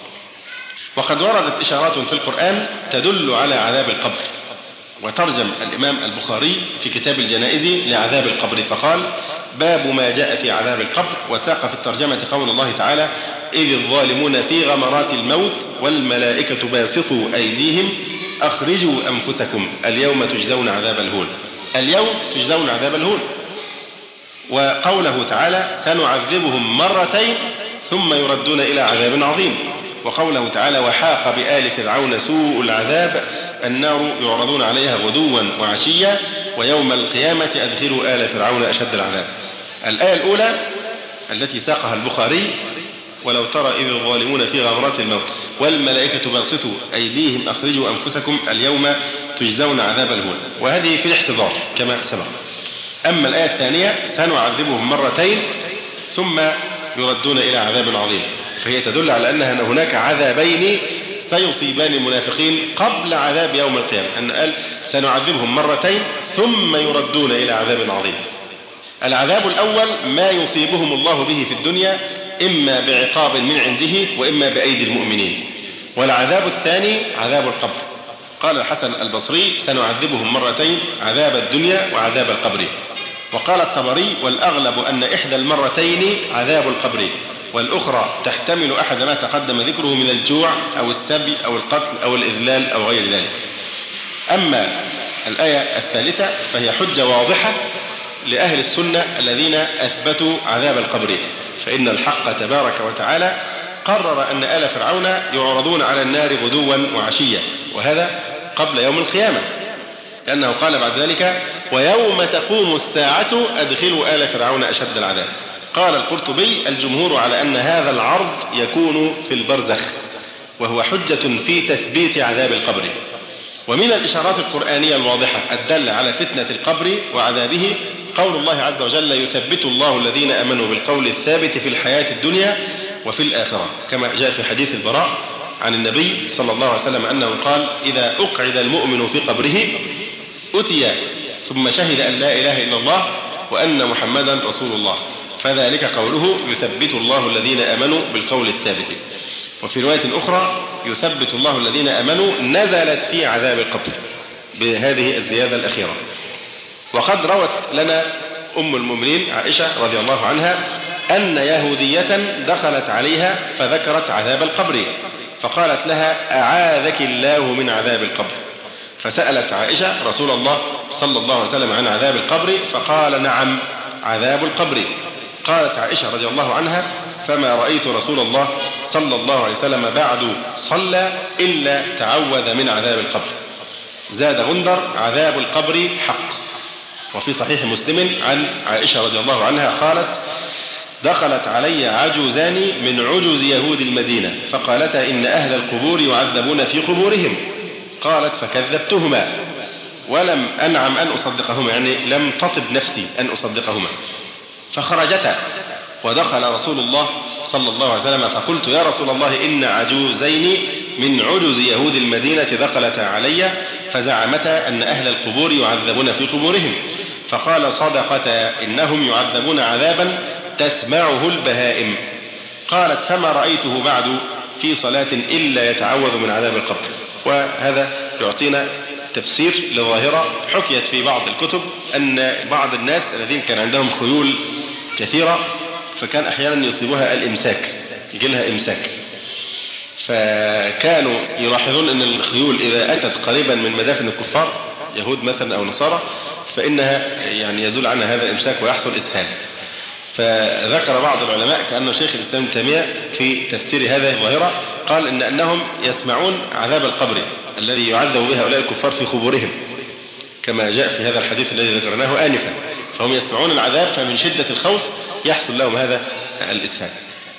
وقد وردت إشارات في القرآن تدل على عذاب القبر، وترجم الإمام البخاري في كتاب الجنائز لعذاب القبر فقال: باب ما جاء في عذاب القبر. وساق في الترجمة قول الله تعالى: إذ الظالمون في غمرات الموت والملائكة باسطوا أيديهم أخرجوا أنفسكم اليوم تجزون عذاب الهون. اليوم تجزون عذاب الهون. وقوله تعالى: سنعذبهم مرتين ثم يردون إلى عذاب عظيم. وقوله تعالى وحاق بآل فرعون سوء العذاب النار يعرضون عليها غدوا وعشيا ويوم القيامة أدخلوا آل فرعون أشد العذاب. الآية الأولى التي ساقها البخاري ولو ترى إذ الظالمون في غمرات الموت والملائكة باسطوا أيديهم أخرجوا أنفسكم اليوم تجزون عذاب الهون، وهذه في الاحتضار كما سبق. أما الآية الثانية سنعذبهم مرتين ثم يردون إلى عذاب عظيم، فهي تدل على أن هناك عذابين سيصيبان المنافقين قبل عذاب يوم القيامة، أن قال سنعذبهم مرتين ثم يردون إلى عذاب عظيم. العذاب الأول ما يصيبهم الله به في الدنيا إما بعقاب من عنده وإما بأيدي المؤمنين، والعذاب الثاني عذاب القبر. قال الحسن البصري سنعذبهم مرتين عذاب الدنيا وعذاب القبر. وقال الطبري والأغلب أن إحدى المرتين عذاب القبر والأخرى تحتمل أحد ما تقدم ذكره من الجوع أو السبي أو القتل أو الإذلال أو غير ذلك. أما الآية الثالثة فهي حجة واضحة لأهل السنة الذين أثبتوا عذاب القبر، فإن الحق تبارك وتعالى قرر أن آل فرعون يعرضون على النار غدوا وعشيا، وهذا قبل يوم القيامة، لأنه قال بعد ذلك ويوم تقوم الساعة أدخلوا آل فرعون أشد العذاب. قال القرطبي الجمهور على أن هذا العرض يكون في البرزخ، وهو حجة في تثبيت عذاب القبر. ومن الإشارات القرآنية الواضحة الدالة على فتنة القبر وعذابه قول الله عز وجل يثبت الله الذين آمنوا بالقول الثابت في الحياة الدنيا وفي الآخرة، كما جاء في حديث البراء عن النبي صلى الله عليه وسلم أنه قال إذا أقعد المؤمن في قبره أتي ثم شهد أن لا إله إلا الله وأن محمدا رسول الله فذلك قوله يثبت الله الذين آمنوا بالقول الثابت. وفي رواية أخرى يثبت الله الذين آمنوا نزلت في عذاب القبر بهذه الزيادة الأخيرة. وقد روت لنا أم المؤمنين عائشة رضي الله عنها أن يهودية دخلت عليها فذكرت عذاب القبر فقالت لها أعاذك الله من عذاب القبر، فسألت عائشة رسول الله صلى الله عليه وسلم عن عذاب القبر فقال نعم عذاب القبر. قالت عائشة رضي الله عنها فما رأيت رسول الله صلى الله عليه وسلم بعد صلى إلا تعوذ من عذاب القبر. زاد غندر عذاب القبر حق. وفي صحيح مسلم عن عائشة رضي الله عنها قالت دخلت علي عجوزان من عجوز يهود المدينة فقالتا إن أهل القبور يعذبون في قبورهم، قالت فكذبتهما ولم أنعم أن أصدقهما، يعني لم تطب نفسي أن أصدقهما. فخرجتا ودخل رسول الله صلى الله عليه وسلم فقلت يا رسول الله إن عجوزين من عجوز يهود المدينة دخلتا علي فزعمتا أن أهل القبور يعذبون في قبورهم، فقال صدقتا إنهم يعذبون عذابا تسمعه البهائم. قالت فما رأيته بعد في صلاة إلا يتعوذ من عذاب القبر. وهذا يعطينا تفسير لظاهرة حكيت في بعض الكتب أن بعض الناس الذين كان عندهم خيول كثيرة فكان أحيانا يصيبها الإمساك، يجي لها إمساك، فكانوا يلاحظون أن الخيول إذا أتت قريبا من مدافن الكفار يهود مثلا أو نصارى فإنها يعني يزول عنها هذا الإمساك ويحصل إسهال. فذكر بعض العلماء كأنه شيخ الإسلام ابن تيمية في تفسير هذه الظاهرة قال إن أنهم يسمعون عذاب القبر الذي يعذب به هؤلاء الكفار في قبورهم كما جاء في هذا الحديث الذي ذكرناه آنفا، فهم يسمعون العذاب فمن شدة الخوف يحصل لهم هذا الإسهال.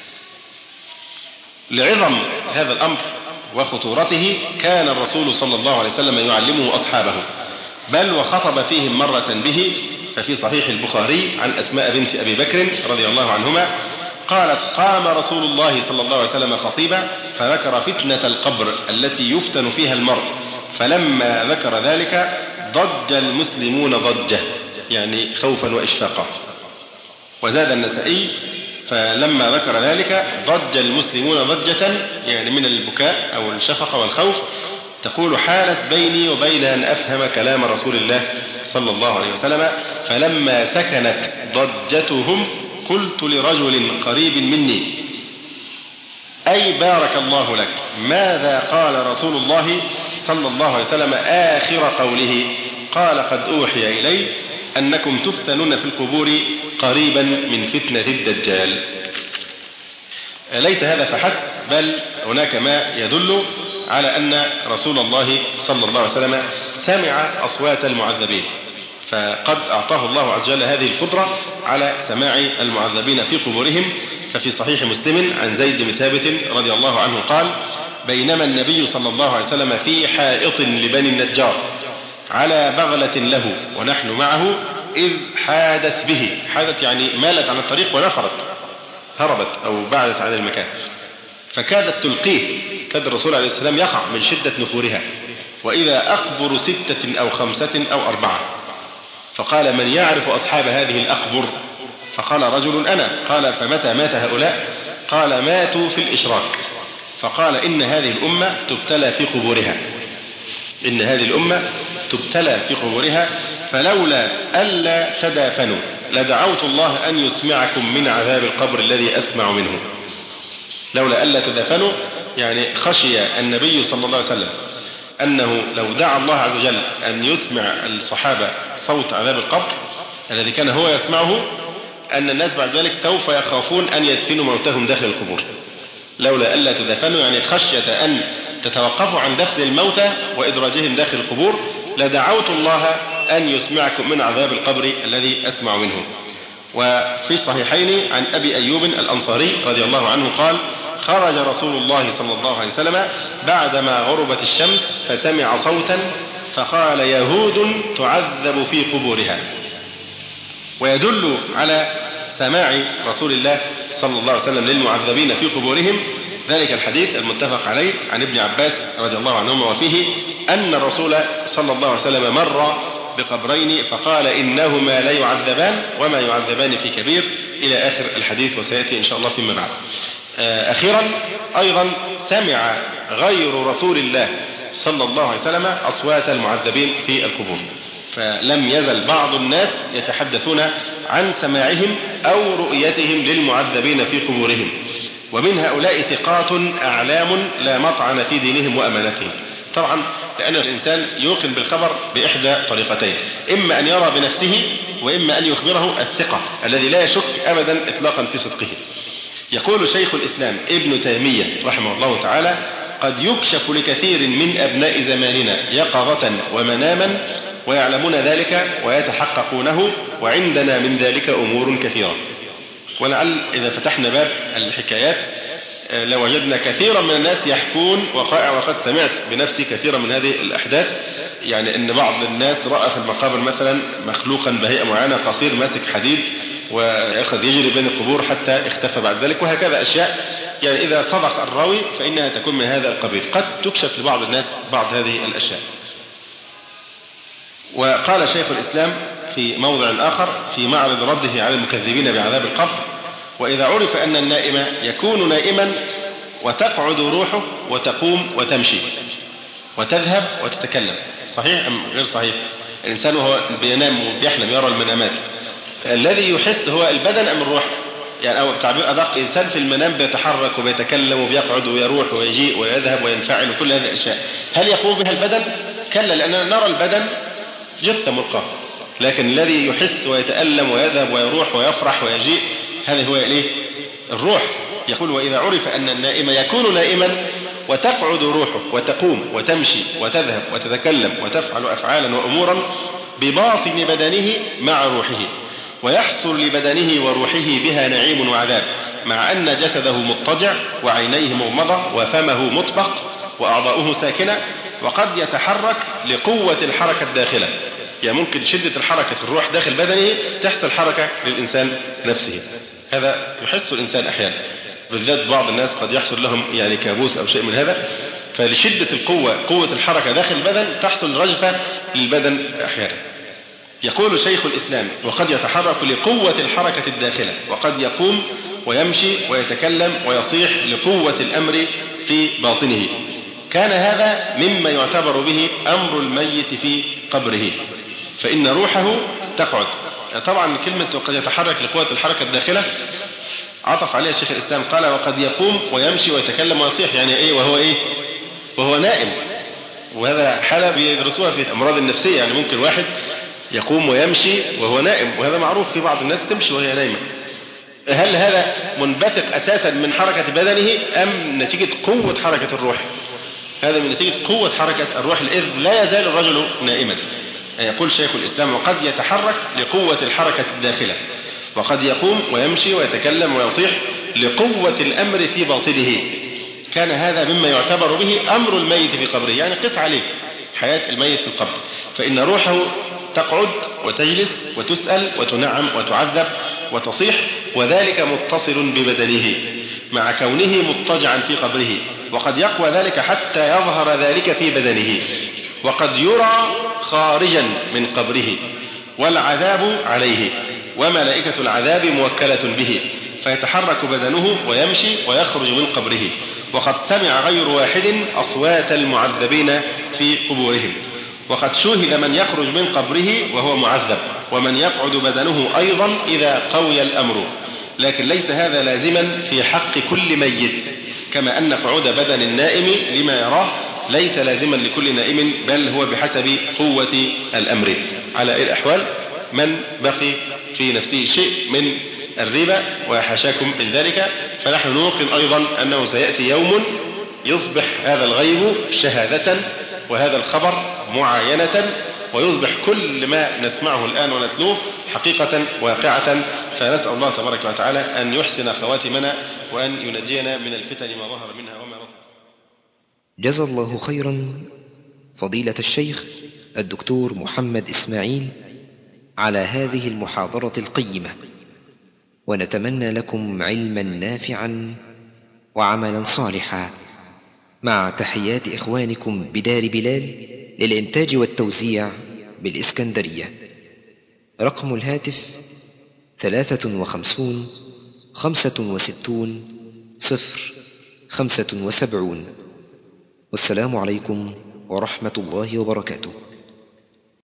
لعظم هذا الأمر وخطورته كان الرسول صلى الله عليه وسلم يعلمه أصحابه، بل وخطب فيهم مرة به. ففي صحيح البخاري عن أسماء بنت أبي بكر رضي الله عنهما قالت قام رسول الله صلى الله عليه وسلم خطيبا فذكر فتنة القبر التي يفتن فيها المرء، فلما ذكر ذلك ضج المسلمون ضجة، يعني خوفا وإشفاقا. وزاد النسائي فلما ذكر ذلك ضج المسلمون ضجة، يعني من البكاء أو الشفقة والخوف، تقول حالت بيني وبين أن أفهم كلام رسول الله صلى الله عليه وسلم، فلما سكنت ضجتهم قلت لرجل قريب مني أي بارك الله لك ماذا قال رسول الله صلى الله عليه وسلم آخر قوله؟ قال قد أوحي إلي أنكم تفتنون في القبور قريبا من فتنة الدجال. ليس هذا فحسب، بل هناك ما يدل على أن رسول الله صلى الله عليه وسلم سمع أصوات المعذبين، فقد أعطاه الله عز وجل هذه القدرة على سماع المعذبين في قبورهم. ففي صحيح مسلم عن زيد بن ثابت رضي الله عنه قال: بينما النبي صلى الله عليه وسلم في حائط لبني النجار على بغلة له ونحن معه إذ حادت به، حادت يعني مالت عن الطريق ونفرت، هربت أو بعدت عن المكان، فكادت تلقيه، كاد الرسول عليه السلام يقع من شدة نفورها، وإذا أقبر ستة أو خمسة أو أربعة، فقال: من يعرف أصحاب هذه الأقبر؟ فقال رجل: أنا. قال: فمتى مات هؤلاء؟ قال: ماتوا في الإشراك. فقال: إن هذه الأمة تبتلى في قبورها، إن هذه الأمة تبتلى في قبورها، فلولا ألا تدافنوا لدعوت الله أن يسمعكم من عذاب القبر الذي أسمع منه. لولا ألا تدافنوا يعني خشي النبي صلى الله عليه وسلم أنه لو دعا الله عز وجل أن يسمع الصحابة صوت عذاب القبر الذي كان هو يسمعه، أن الناس بعد ذلك سوف يخافون أن يدفنوا موتهم داخل القبور. لولا ألا تدافنوا يعني خشية أن تتوقفوا عن دفن الموتى وإدراجهم داخل القبور، لدعوت الله أن يسمعكم من عذاب القبر الذي أسمع منه. وفي الصحيحين عن أبي أيوب الأنصاري رضي الله عنه قال: خرج رسول الله صلى الله عليه وسلم بعدما غربت الشمس فسمع صوتا فقال: يهود تعذب في قبورها. ويدل على سماع رسول الله صلى الله عليه وسلم للمعذبين في قبورهم ذلك الحديث المتفق عليه عن ابن عباس رضي الله عنهما، وفيه أن الرسول صلى الله عليه وسلم مر بقبرين فقال: إنهما لا يعذبان وما يعذبان في كبير، إلى آخر الحديث، وسيأتي إن شاء الله فيما بعد. أخيرا أيضا سمع غير رسول الله صلى الله عليه وسلم أصوات المعذبين في القبور، فلم يزل بعض الناس يتحدثون عن سماعهم أو رؤيتهم للمعذبين في قبورهم، ومن هؤلاء ثقات أعلام لا مطعن في دينهم وأمانتهم. طبعا لأن الإنسان يوقن بالخبر بإحدى طريقتين: إما أن يرى بنفسه، وإما أن يخبره الثقة الذي لا يشك أبدا إطلاقا في صدقه. يقول شيخ الإسلام ابن تيمية رحمه الله تعالى: قد يكشف لكثير من أبناء زماننا يقظة ومناما ويعلمون ذلك ويتحققونه، وعندنا من ذلك أمور كثيرة. ولعل إذا فتحنا باب الحكايات لوجدنا كثيرا من الناس يحكون وقائع، وقد سمعت بنفسي كثيرا من هذه الأحداث. يعني أن بعض الناس رأى في المقابر مثلا مخلوقا بهيئة معينة قصير ماسك حديد ويأخذ يجري بين القبور حتى اختفى بعد ذلك، وهكذا أشياء. يعني إذا صدق الراوي فإنها تكون من هذا القبيل، قد تكشف لبعض الناس بعض هذه الأشياء. وقال شيخ الإسلام في موضع آخر في معرض رده على المكذبين بعذاب القبر: وإذا عرف أن النائم يكون نائما وتقعد روحه وتقوم وتمشي وتذهب وتتكلم، صحيح أم غير صحيح؟ الإنسان وهو بينام وبيحلم يرى المنامات، الذي يحس هو البدن أم الروح؟ يعني أو بتعبير أدق، إنسان في المنام بيتحرك وبيتكلم وبيقعد ويروح ويجيء ويذهب وينفعل وكل هذه الأشياء، هل يقوم بها البدن؟ كلا، لأننا نرى البدن جثة ملقاة، لكن الذي يحس ويتألم ويذهب ويروح ويفرح ويجيء هذا هو إليه الروح. يقول: وإذا عرف أن النائم يكون نائما وتقعد روحه وتقوم وتمشي وتذهب وتتكلم وتفعل أفعالا وأمورا بباطن بدنه مع روحه، ويحصل لبدنه وروحه بها نعيم وعذاب، مع أن جسده مضطجع وعينيه مغمضة وفمه مطبق وأعضاؤه ساكنة، وقد يتحرك لقوة الحركة الداخلة. يعني ممكن شدة الحركة الروح داخل بدنه تحصل حركة للإنسان نفسه، هذا يحس الإنسان أحيانا، بالذات بعض الناس قد يحصل لهم يعني كابوس أو شيء من هذا، فلشدة القوة قوة الحركة داخل البدن تحصل رجفة للبدن أحيانا. يقول شيخ الإسلام: وقد يتحرك لقوة الحركة الداخلة، وقد يقوم ويمشي ويتكلم ويصيح لقوة الأمر في باطنه. كان هذا مما يعتبر به أمر الميت في قبره، فإن روحه تقعد. طبعا كلمة وقد يتحرك لقوة الحركة الداخلة عطف عليها شيخ الإسلام، قال: وقد يقوم ويمشي ويتكلم ويصيح، يعني إيه؟ وهو إيه؟ وهو نائم. وهذا حالة بيدرسوها في الأمراض النفسية، يعني ممكن واحد يقوم ويمشي وهو نائم، وهذا معروف في بعض الناس تمشي وهي نايمة. هل هذا منبثق أساسا من حركة بدنه أم نتيجة قوة حركة الروح؟ هذا من نتيجة قوة حركة الروح، إذ لا يزال الرجل نائما. يقول شيخ الإسلام: وقد يتحرك لقوة الحركة الداخلة، وقد يقوم ويمشي ويتكلم ويصيح لقوة الأمر في باطنه. كان هذا مما يعتبر به أمر الميت في قبره. يعني قس عليه حياة الميت في القبر، فإن روحه تقعد وتجلس وتسأل وتنعم وتعذب وتصيح، وذلك متصل ببدنه مع كونه مضطجعا في قبره. وقد يقوى ذلك حتى يظهر ذلك في بدنه، وقد يرى خارجا من قبره، والعذاب عليه، وملائكة العذاب موكلة به، فيتحرك بدنه ويمشي ويخرج من قبره. وقد سمع غير واحد أصوات المعذبين في قبورهم، وقد شوهد من يخرج من قبره وهو معذب، ومن يقعد بدنه أيضا إذا قوي الأمر. لكن ليس هذا لازما في حق كل ميت، كما أن قعود بدن النائم لما يراه ليس لازما لكل نائم، بل هو بحسب قوة الأمر. على أي الأحوال، من بقي في نفسه شيء من الريبة وحاشاكم من ذلك، فنحن نوقن أيضا أنه سيأتي يوم يصبح هذا الغيب شهادة وهذا الخبر معاينة، ويصبح كل ما نسمعه الآن ونتلوه حقيقة واقعة. فنسأل الله تبارك وتعالى أن يحسن خواتمنا وأن ينجينا من الفتن ما ظهر منها وما بطن. جزا الله خيرا فضيلة الشيخ الدكتور محمد إسماعيل على هذه المحاضرة القيمة، ونتمنى لكم علما نافعا وعملا صالحا، مع تحيات إخوانكم بدار بلال للإنتاج والتوزيع بالإسكندرية. رقم الهاتف ثلاثة وخمسون خمسة وستون صفر خمسة وسبعون. والسلام عليكم ورحمة الله وبركاته.